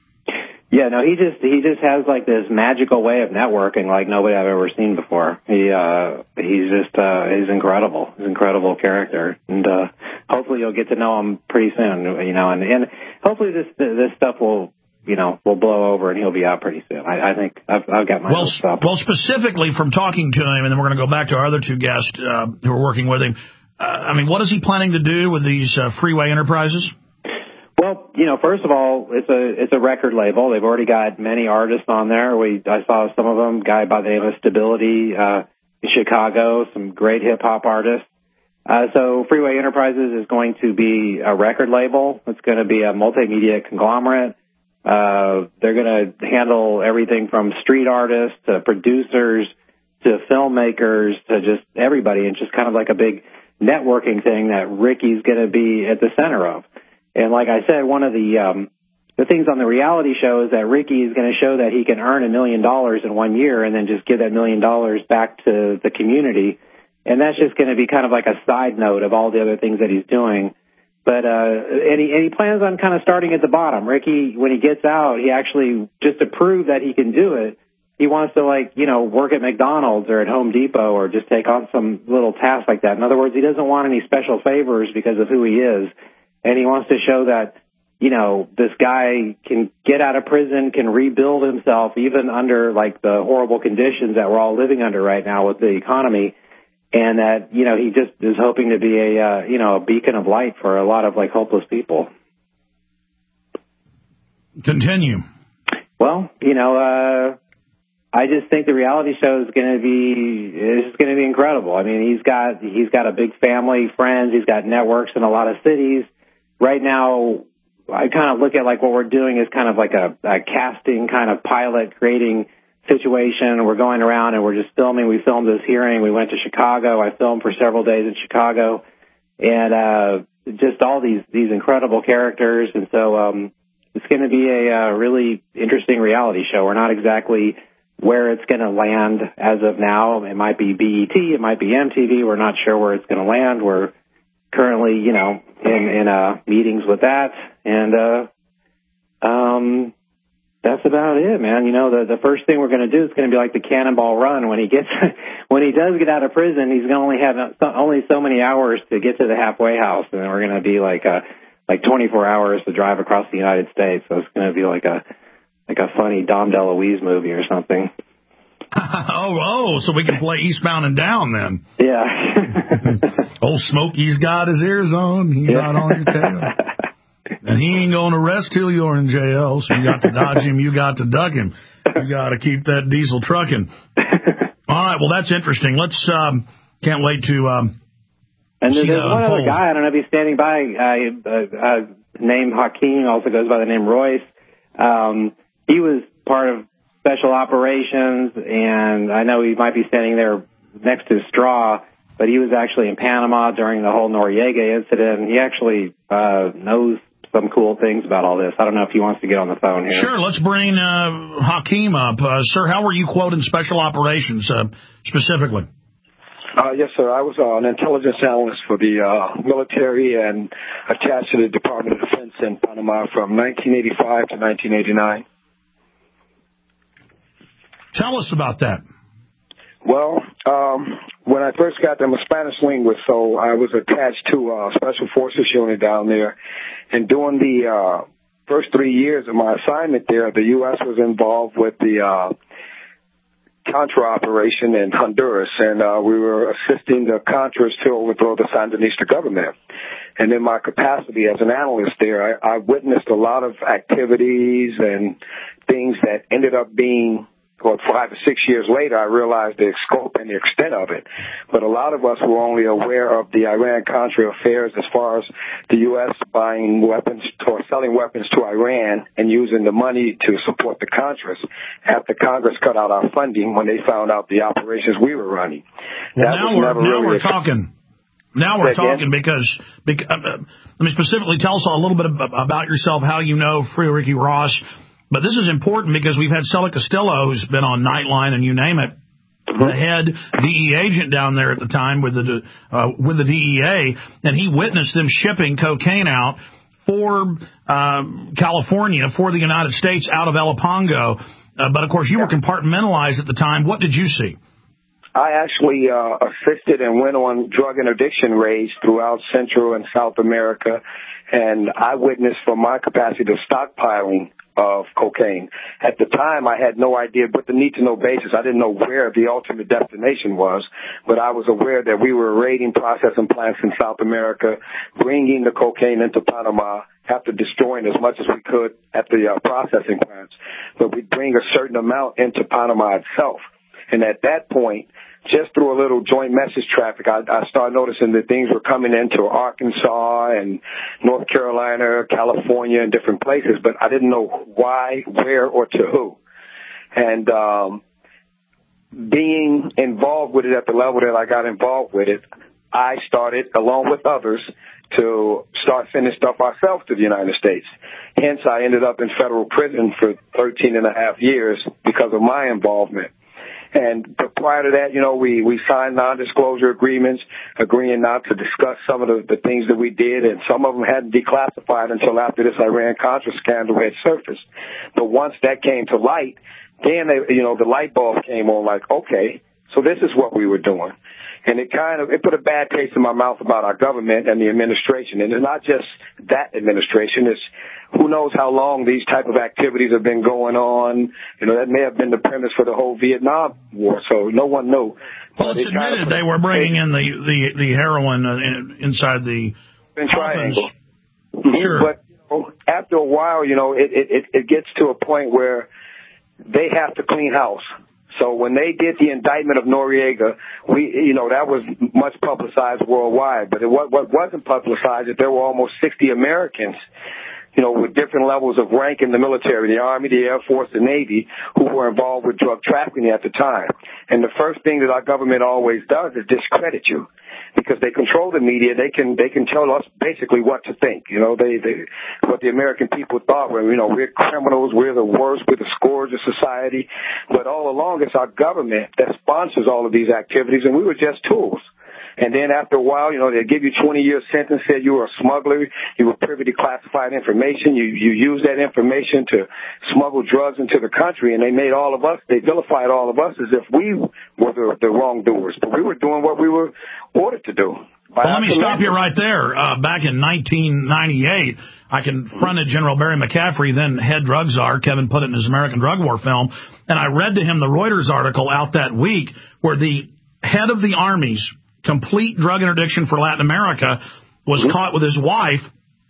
Yeah, no, he just he just has like this magical way of networking like nobody I've ever seen before. He uh he's just uh he's incredible. He's an incredible character. And uh hopefully you'll get to know him pretty soon, you know, and, and hopefully this this stuff will you know, will blow over and he'll be out pretty soon. I, I think I've, I've got my well, stuff. Well, specifically from talking to him, and then we're going to go back to our other two guests uh, who are working with him. Uh, I mean, what is he planning to do with these uh, Freeway Enterprises? Well, you know, first of all, it's a it's a record label. They've already got many artists on there. We I saw some of them. Guy by the name of Stability uh, in Chicago, some great hip hop artists. Uh, so Freeway Enterprises is going to be a record label. It's going to be a multimedia conglomerate. Uh, they're going to handle everything from street artists to producers to filmmakers to just everybody, and just kind of like a big networking thing that Ricky's going to be at the center of. And like I said, one of the um, the things on the reality show is that Ricky is going to show that he can earn a million dollars in one year and then just give that million dollars back to the community. And that's just going to be kind of like a side note of all the other things that he's doing. But, uh, and he, and he plans on kind of starting at the bottom. Ricky, when he gets out, he actually, just to prove that he can do it, he wants to, like, you know, work at McDonald's or at Home Depot or just take on some little task like that. In other words, he doesn't want any special favors because of who he is. And he wants to show that, you know, this guy can get out of prison, can rebuild himself even under, like, the horrible conditions that we're all living under right now with the economy. And that, you know, he just is hoping to be a, uh, you know, a beacon of light for a lot of, like, hopeless people. Continue. Well, you know, uh, I just think the reality show is going to be, is going to be incredible. I mean, he's got, he's got a big family, friends, he's got networks in a lot of cities. Right now, I kind of look at, like, what we're doing is kind of like a, a casting kind of pilot creating situation. We're going around and we're just filming. We filmed this hearing. We went to Chicago. I filmed for several days in Chicago, and uh, just all these these incredible characters. And so um, it's going to be a uh, really interesting reality show. We're not exactly where it's going to land as of now. It might be B E T. It might be M T V. We're not sure where it's going to land. We're currently, you know, in in uh, meetings with that, and uh, um. That's about it, man. You know, the the first thing we're going to do is going to be like the Cannonball Run. When he gets, when he does get out of prison, he's going to only have so, only so many hours to get to the halfway house, and then we're going to be like a like twenty-four hours to drive across the United States. So it's going to be like a like a funny Dom DeLuise movie or something. oh, oh, so we can play Eastbound and Down then. Yeah. Old Smokey's got his ears on. He's yeah. out on your tail. And he ain't going to rest till you're in jail, so you got to dodge him, you got to duck him. You got to keep that diesel trucking. All right, well, that's interesting. Let's, um, can't wait to um, And see there's one unfold. other guy, I don't know if he's standing by, uh, uh, uh, named Hakeem, also goes by the name Royce. Um, he was part of special operations, and I know he might be standing there next to Straw. but he was actually in Panama during the whole Noriega incident, and he actually uh, knows some cool things about all this. I don't know if he wants to get on the phone here. Sure, let's bring uh, Hakeem up. Uh, sir, how were you quoted in Special Operations uh, specifically? Uh, yes, sir. I was uh, an intelligence analyst for the uh, military and attached to the Department of Defense in Panama from nineteen eighty-five to nineteen eighty-nine. Tell us about that. Well, um, when I first got there, I'm a Spanish linguist, so I was attached to a Special Forces unit down there. And during the uh, first three years of my assignment there, the U S was involved with the uh, Contra operation in Honduras, and uh, we were assisting the Contras to overthrow the Sandinista government. And in my capacity as an analyst there, I, I witnessed a lot of activities and things that ended up being, well, five or six years later, I realized the scope and the extent of it. But a lot of us were only aware of the Iran-Contra affairs as far as the U S buying weapons or selling weapons to Iran and using the money to support the Contras after Congress cut out our funding when they found out the operations we were running. Well, that now was we're, never now really we're a- talking. Now we're Say again? talking because, because uh, let me specifically tell us a little bit about yourself, how you know Free Ricky Ross. But this is important because we've had Sella Castillo, who's been on Nightline and you name it, mm-hmm. the head D E A agent down there at the time with the uh, with the D E A, and he witnessed them shipping cocaine out for uh, California, for the United States, out of Elipango. Uh, but, of course, you were compartmentalized at the time. What did you see? I actually uh, assisted and went on drug interdiction raids throughout Central and South America, and I witnessed from my capacity the stockpiling of cocaine. At the time, I had no idea, but the need-to-know basis, I didn't know where the ultimate destination was, but I was aware that we were raiding processing plants in South America, bringing the cocaine into Panama, after destroying as much as we could at the uh, processing plants, but we'd bring a certain amount into Panama itself. And at that point, just through a little joint message traffic, I, I started noticing that things were coming into Arkansas and North Carolina, California, and different places, but I didn't know why, where, or to who. And um, being involved with it at the level that I got involved with it, I started, along with others, to start sending stuff ourselves to the United States. Hence, I ended up in federal prison for thirteen and a half years because of my involvement. And but prior to that, you know, we, we signed non-disclosure agreements, agreeing not to discuss some of the, the things that we did, and some of them hadn't declassified until after this Iran-Contra scandal had surfaced. But once that came to light, then, they, you know, the light bulb came on like, okay, so this is what we were doing. And it kind of, it put a bad taste in my mouth about our government and the administration. And it's not just that administration, it's who knows how long these type of activities have been going on. You know, that may have been the premise for the whole Vietnam War, so no one knew. Well, it's admitted they were bringing in the, the, the heroin uh, in, inside the triangle. Sure. But you know, after a while, you know, it, it, it gets to a point where they have to clean house. So when they did the indictment of Noriega, we, you know, that was much publicized worldwide. But it, what, what wasn't publicized is there were almost sixty Americans, you know, with different levels of rank in the military, the Army, the Air Force, the Navy, who were involved with drug trafficking at the time. And the first thing that our government always does is discredit you. Because they control the media, they can they can tell us basically what to think. You know, they, they what the American people thought were, you know, we're criminals, we're the worst, we're the scourge of society. But all along, it's our government that sponsors all of these activities, and we were just tools. And then after a while, you know, they give you twenty-year sentence, said you were a smuggler, you were privy to classified information, you you used that information to smuggle drugs into the country, and they made all of us, they vilified all of us as if we were the, the wrongdoers. But we were doing what we were ordered to do. Well, let me stop you right there. Uh, back in nineteen ninety-eight, I confronted General Barry McCaffrey, then head drug czar. Kevin put it in his American Drug War film, and I read to him the Reuters article out that week where the head of the Army's complete drug interdiction for Latin America was mm-hmm. caught with his wife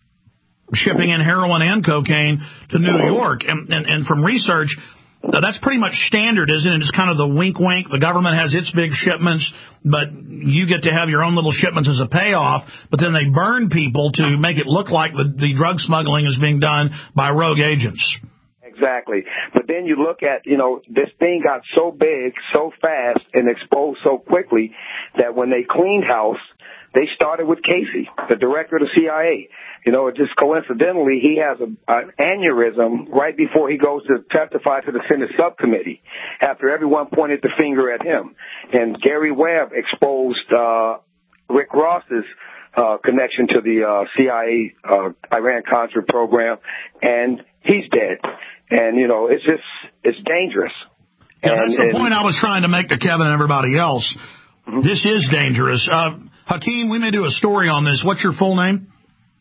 shipping in heroin and cocaine to New York. And, and, and from research, that's pretty much standard, isn't it? It's kind of the wink-wink. The government has its big shipments, but you get to have your own little shipments as a payoff. But then they burn people to make it look like the, the drug smuggling is being done by rogue agents. Exactly. But then you look at, you know, this thing got so big, so fast, and exposed so quickly that when they cleaned house, they started with Casey, the director of the C I A. You know, just coincidentally, he has a, an aneurysm right before he goes to testify to the Senate subcommittee after everyone pointed the finger at him. And Gary Webb exposed uh, Rick Ross's uh, connection to the uh, C I A uh, Iran-Contra program, and he's dead. And, you know, it's just, it's dangerous. Yeah, and, that's the and, point I was trying to make to Kevin and everybody else. Mm-hmm. This is dangerous. Uh, Hakeem, we may do a story on this. What's your full name?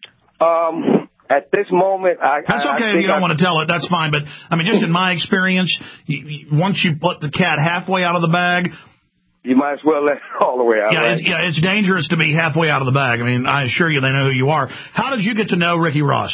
Um, at this moment, I... That's okay I if you don't I, want to tell it. That's fine. But, I mean, just in my experience, you, you, once you put the cat halfway out of the bag... You might as well let it all the way out, yeah, right? It's, yeah, it's dangerous to be halfway out of the bag. I mean, I assure you they know who you are. How did you get to know Ricky Ross?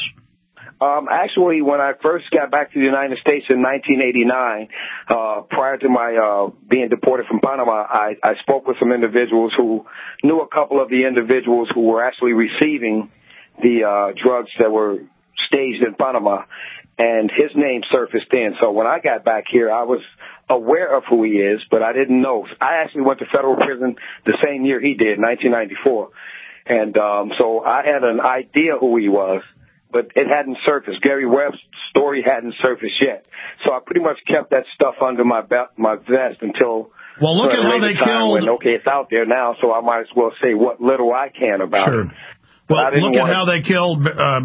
Um, actually, when I first got back to the United States in nineteen eighty-nine, uh, prior to my uh, being deported from Panama, I, I spoke with some individuals who knew a couple of the individuals who were actually receiving the uh, drugs that were staged in Panama, and his name surfaced then. So when I got back here, I was aware of who he is, but I didn't know. I actually went to federal prison the same year he did, nineteen ninety-four, and um, so I had an idea who he was. But it hadn't surfaced. Gary Webb's story hadn't surfaced yet. So I pretty much kept that stuff under my be- my vest until... Well, look at how they killed... When, okay, it's out there now, so I might as well say what little I can about sure. it. Well, look at how they killed uh,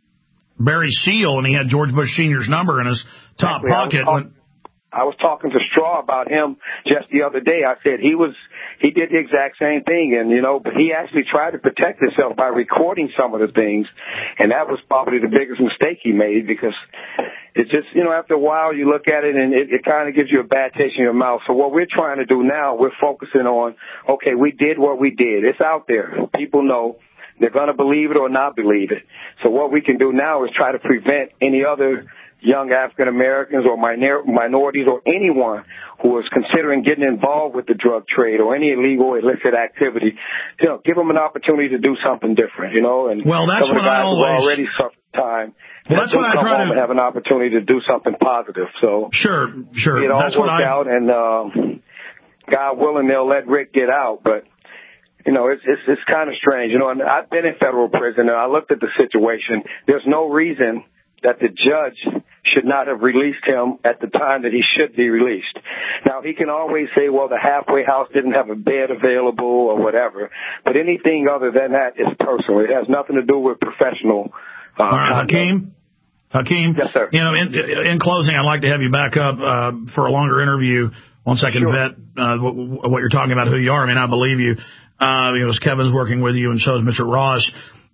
Barry Seal, and he had George Bush Senior's number in his top exactly. pocket. I was, talk- I was talking to Straw about him just the other day. I said he was... He did the exact same thing, and, you know, but he actually tried to protect himself by recording some of the things, and that was probably the biggest mistake he made because it's just, you know, after a while you look at it and it, it kind of gives you a bad taste in your mouth. So what we're trying to do now, we're focusing on, okay, we did what we did. It's out there. People know. They're going to believe it or not believe it. So what we can do now is try to prevent any other young African Americans or minor- minorities or anyone who is considering getting involved with the drug trade or any illegal illicit activity, you know, give them an opportunity to do something different, you know. And well, that's some of the what guys I always... who already suffered time. Well, that's what I come try home to and have an opportunity to do something positive. So sure, sure, it all that's worked what I... out, and um, God willing, they'll let Rick get out, but. You know, it's, it's, it's kind of strange. You know, and I've been in federal prison, and I looked at the situation. There's no reason that the judge should not have released him at the time that he should be released. Now, he can always say, well, the halfway house didn't have a bed available or whatever. But anything other than that is personal. It has nothing to do with professional uh, All right, Hakeem? Hakeem? Yes, sir. You know, in, in closing, I'd like to have you back up uh, for a longer interview once I can sure. vet uh, what, what you're talking about, who you are. I mean, I believe you. Uh, you know, Kevin's working with you, and so is Mister Ross.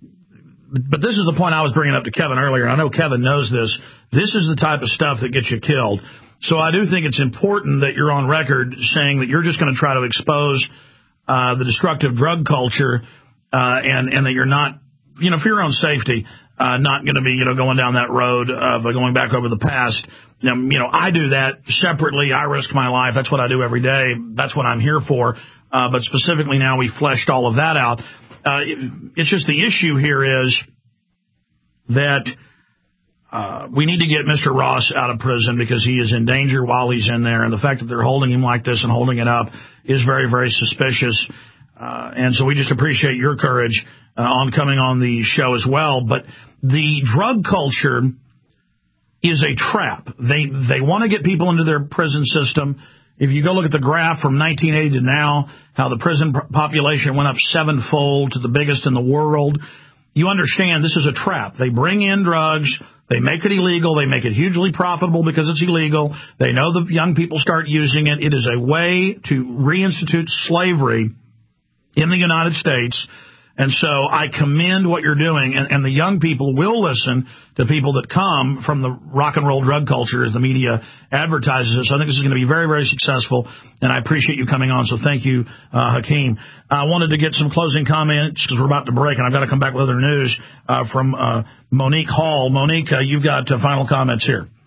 But this is the point I was bringing up to Kevin earlier, and I know Kevin knows this. This is the type of stuff that gets you killed. So I do think it's important that you're on record saying that you're just going to try to expose uh, the destructive drug culture uh, and, and that you're not, you know, for your own safety, uh, not going to be, you know, going down that road of uh, going back over the past. You know, you know, I do that separately. I risk my life. That's what I do every day. That's what I'm here for. Uh, but specifically now we fleshed all of that out. Uh, it, it's just the issue here is that uh, we need to get Mister Ross out of prison because he is in danger while he's in there. And the fact that they're holding him like this and holding it up is very, very suspicious. Uh, and so we just appreciate your courage uh, on coming on the show as well. But the drug culture is a trap. They, they want to get people into their prison system. If you go look at the graph from nineteen eighty to now, how the prison population went up sevenfold to the biggest in the world, you understand this is a trap. They bring in drugs. They make it illegal. They make it hugely profitable because it's illegal. They know the young people start using it. It is a way to reinstitute slavery in the United States. And so I commend what you're doing, and, and the young people will listen to people that come from the rock and roll drug culture as the media advertises it. So I think this is going to be very, very successful, and I appreciate you coming on. So thank you, uh, Hakeem. I wanted to get some closing comments because we're about to break, and I've got to come back with other news uh, from uh, Monique Hall. Monique, uh, you've got uh, final comments here.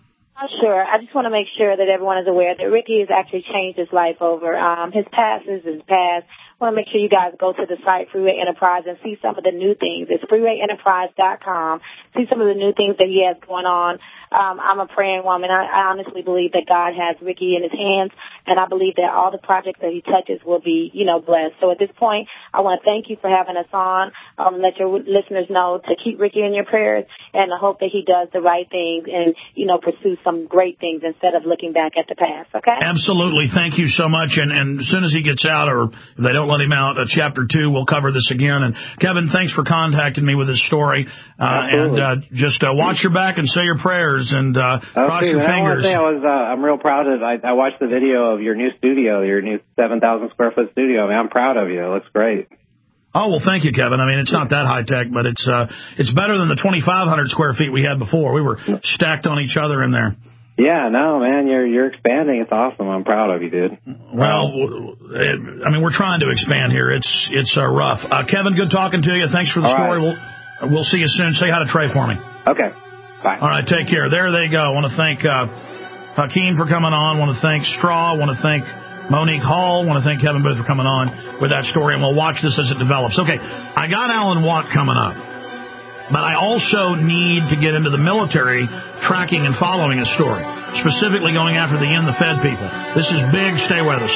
Sure. I just want to make sure that everyone is aware that Ricky has actually changed his life over. Um, his past is his past. I want to make sure you guys go to the site, Freeway Enterprise, and see some of the new things. It's freeway enterprise dot com. See some of the new things that he has going on. Um, I'm a praying woman. I, I honestly believe that God has Ricky in his hands, and I believe that all the projects that he touches will be, you know, blessed. So at this point, I want to thank you for having us on. Um, let your listeners know to keep Ricky in your prayers, and I hope that he does the right things and, you know, pursue some great things instead of looking back at the past, okay? Absolutely. Thank you so much. And, and as soon as he gets out, or if they don't let him out, uh, chapter two, we'll cover this again. And Kevin, thanks for contacting me with this story. Uh, and uh, just uh, watch your back and say your prayers and uh, cross okay, your I fingers. want to say I was, uh, I'm real proud of, I, I watched the video of your new studio, your new seven thousand square foot studio. I mean, I'm proud of you. It looks great. Oh, well, thank you, Kevin. I mean, it's not that high tech, but it's uh, it's better than the twenty-five hundred square feet we had before. We were stacked on each other in there. Yeah, no, man, you're you're expanding. It's awesome. I'm proud of you, dude. Well, it, I mean, we're trying to expand here. It's it's uh, rough. Uh, Kevin, good talking to you. Thanks for the All story. right. We'll we'll see you soon. Say hi to Trey for me. Okay. Bye. All right, take care. There they go. I want to thank uh, Hakeem for coming on. I want to thank Straw. I want to thank Monique Hall. I want to thank Kevin Booth for coming on with that story, and we'll watch this as it develops. Okay, I got Alan Watt coming up, but I also need to get into the military tracking and following a story, specifically going after the in the Fed people. This is big. Stay with us.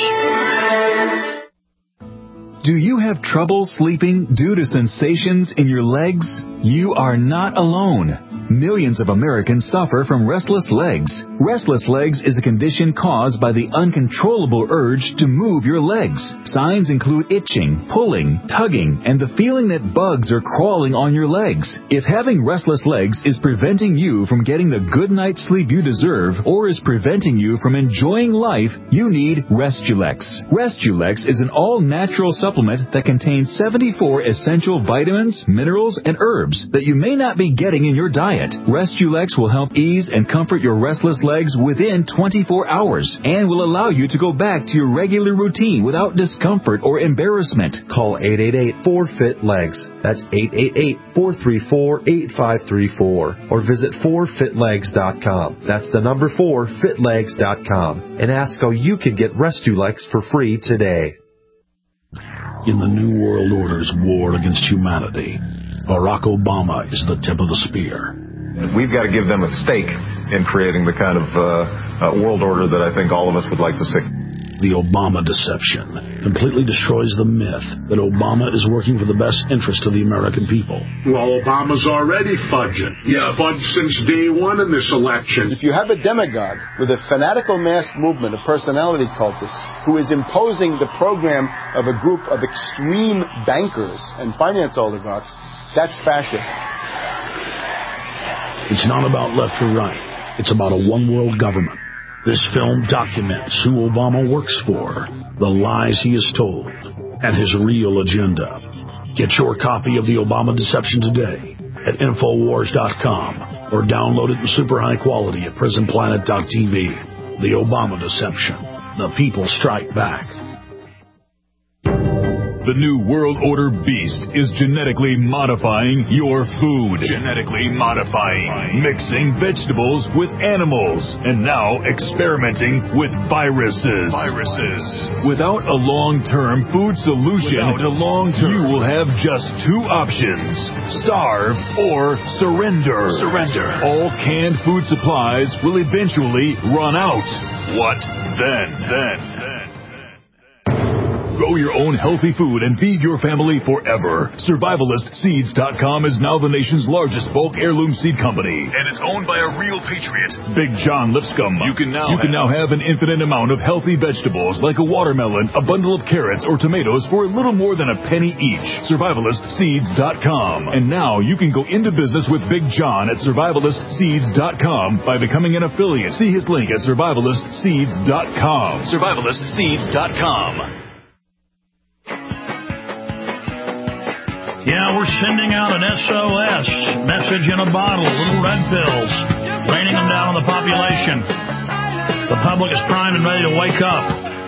Do you have trouble sleeping due to sensations in your legs? You are not alone. Millions of Americans suffer from restless legs. Restless legs is a condition caused by the uncontrollable urge to move your legs. Signs include itching, pulling, tugging, and the feeling that bugs are crawling on your legs. If having restless legs is preventing you from getting the good night's sleep you deserve, or is preventing you from enjoying life, you need Restulex. Restulex is an all-natural supplement that contains seventy-four essential vitamins, minerals, and herbs that you may not be getting in your diet. Restulex will help ease and comfort your restless legs within twenty-four hours and will allow you to go back to your regular routine without discomfort or embarrassment. Call eight eight eight, four, F I T, legs. That's eight eight eight, four three four, eight five three four. Or visit four fit legs dot com. That's the number four fit legs dot com. And ask how you can get Restulex for free today. In the New World Order's war against humanity, Barack Obama is the tip of the spear. We've got to give them a stake in creating the kind of uh, uh, world order that I think all of us would like to see. The Obama deception completely destroys the myth that Obama is working for the best interest of the American people. Well, Obama's already fudging. Yeah, fudged since day one in this election. If you have a demagogue with a fanatical mass movement of personality cultists who is imposing the program of a group of extreme bankers and finance oligarchs, that's fascism. It's not about left or right. It's about a one-world government. This film documents who Obama works for, the lies he has told, and his real agenda. Get your copy of The Obama Deception today at Infowars dot com or download it in super high quality at Prison Planet dot T V. The Obama Deception. The people strike back. The New World Order beast is genetically modifying your food. Genetically modifying. Mixing vegetables with animals. And now experimenting with viruses. Viruses. Without a long-term food solution, Without a long-term, you will have just two options. Starve or surrender. Surrender. All canned food supplies will eventually run out. What then? Then. Grow your own healthy food and feed your family forever. Survivalist Seeds dot com is now the nation's largest bulk heirloom seed company. And it's owned by a real patriot, Big John Lipscomb. You can now, you can now have an infinite amount of healthy vegetables like a watermelon, a bundle of carrots, or tomatoes for a little more than a penny each. Survivalist Seeds dot com. And now you can go into business with Big John at Survivalist Seeds dot com by becoming an affiliate. See his link at Survivalist Seeds dot com. Survivalist Seeds dot com. Yeah, we're sending out an S O S, message in a bottle, little red pills, raining them down on the population. The public is primed and ready to wake up.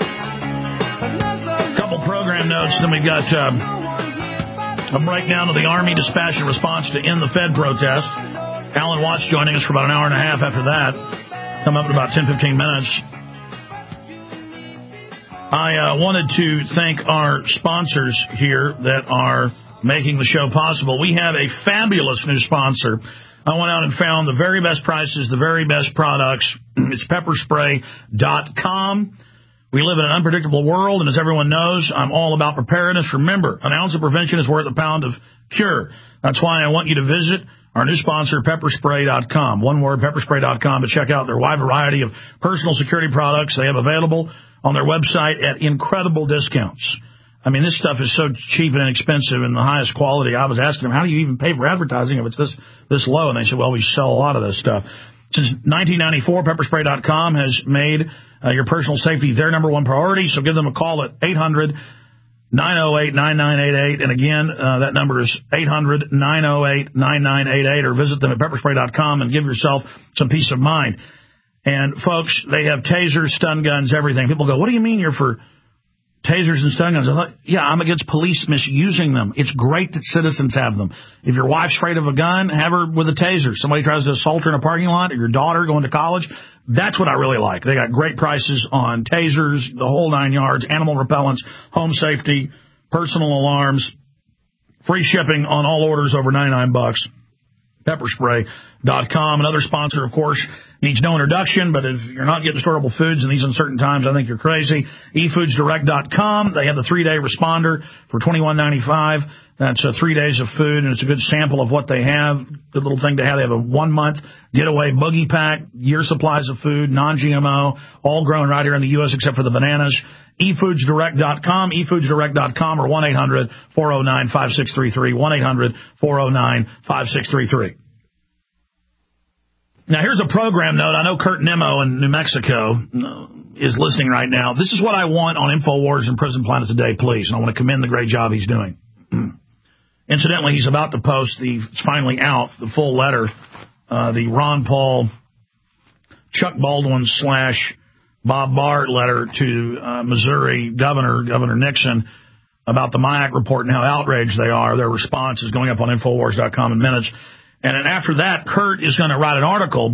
A couple program notes, then we've got uh, a breakdown of the Army dispassionate response to end the Fed protest. Alan Watts joining us for about an hour and a half after that. Come up in about ten, fifteen minutes. I uh, wanted to thank our sponsors here that are making the show possible. We have a fabulous new sponsor. I went out and found the very best prices, the very best products. It's pepper spray dot com. We live in an unpredictable world, and as everyone knows, I'm all about preparedness. Remember, an ounce of prevention is worth a pound of cure. That's why I want you to visit our new sponsor, pepper spray dot com. One word, pepper spray dot com, to check out their wide variety of personal security products they have available on their website at incredible discounts. I mean, this stuff is so cheap and inexpensive and the highest quality. I was asking them, how do you even pay for advertising if it's this this low? And they said, well, we sell a lot of this stuff. Since nineteen ninety-four, pepper spray dot com has made uh, your personal safety their number one priority, so give them a call at eight hundred, nine oh eight, nine nine eight eight. And again, uh, that number is eight hundred, nine oh eight, nine nine eight eight, or visit them at pepper spray dot com and give yourself some peace of mind. And, folks, they have tasers, stun guns, everything. People go, what do you mean you're for tasers and stun guns? I thought, yeah, I'm against police misusing them. It's great that citizens have them. If your wife's afraid of a gun, have her with a taser. Somebody tries to assault her in a parking lot, or your daughter going to college, that's what I really like. They got great prices on tasers, the whole nine yards, animal repellents, home safety, personal alarms, free shipping on all orders over ninety-nine bucks. pepper spray dot com. Another sponsor, of course, needs no introduction, but if you're not getting storable foods in these uncertain times, I think you're crazy. e foods direct dot com. They have the three-day responder for twenty-one ninety-five. That's uh, three days of food, and it's a good sample of what they have. Good little thing to have. They have a one-month getaway boogie pack, year supplies of food, non-G M O, all grown right here in the U S except for the bananas. e foods direct dot com, e foods direct dot com, or one eight hundred, four oh nine, five six three three, one eight hundred, four oh nine, five six three three. Now, here's a program note. I know Kurt Nimmo in New Mexico is listening right now. This is what I want on InfoWars and Prison Planet today, please, and I want to commend the great job he's doing. Incidentally, he's about to post the, it's finally out, the full letter, uh, the Ron Paul, Chuck Baldwin slash Bob Barr letter to uh, Missouri Governor, Governor Nixon, about the MIAC report and how outraged they are. Their response is going up on InfoWars dot com in minutes. And then after that, Kurt is going to write an article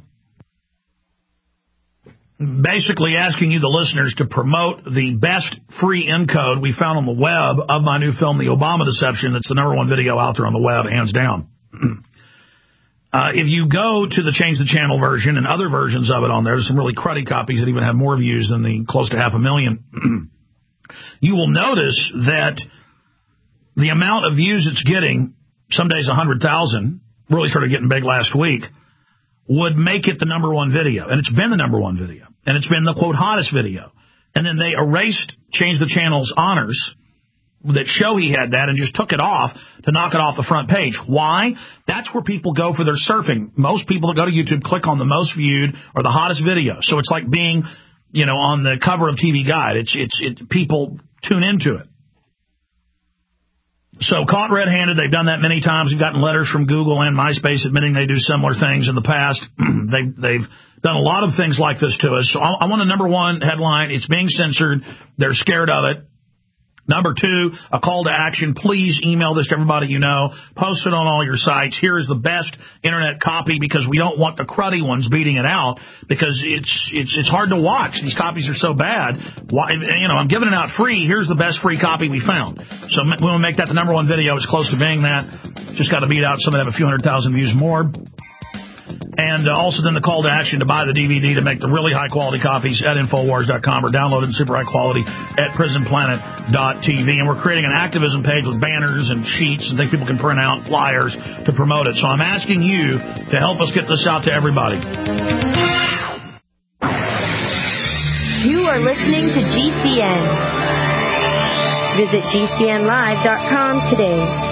basically asking you, the listeners, to promote the best free encode we found on the web of my new film, The Obama Deception. That's the number one video out there on the web, hands down. Uh, if you go to the Change the Channel version and other versions of it on there, there's some really cruddy copies that even have more views than the close to half a million. You will notice that the amount of views it's getting, some days one hundred thousand, really started getting big last week, would make it the number one video. And it's been the number one video. And it's been the, quote, hottest video. And then they erased Change the Channel's honors that show he had that and just took it off to knock it off the front page. Why? That's where people go for their surfing. Most people that go to YouTube click on the most viewed or the hottest video. So it's like being, you know, on the cover of T V Guide. It's, it's, it, people tune into it. So caught red-handed, they've done that many times. We've gotten letters from Google and MySpace admitting they do similar things in the past. they've, they've done a lot of things like this to us. So I, I want a number one headline. It's being censored. They're scared of it. Number two, a call to action. Please email this to everybody you know. Post it on all your sites. Here is the best internet copy, because we don't want the cruddy ones beating it out, because it's it's it's hard to watch. These copies are so bad. Why, you know, I'm giving it out free. Here's the best free copy we found. So we want to make that the number one video. It's close to being that. Just got to beat out some that have a few hundred thousand views more. And uh, also then the call to action to buy the D V D to make the really high-quality copies at InfoWars dot com, or download it in super high quality at prison planet dot t v. And we're creating an activism page with banners and sheets and things people can print out, flyers, to promote it. So I'm asking you to help us get this out to everybody. You are listening to G C N. Visit G C N live dot com today.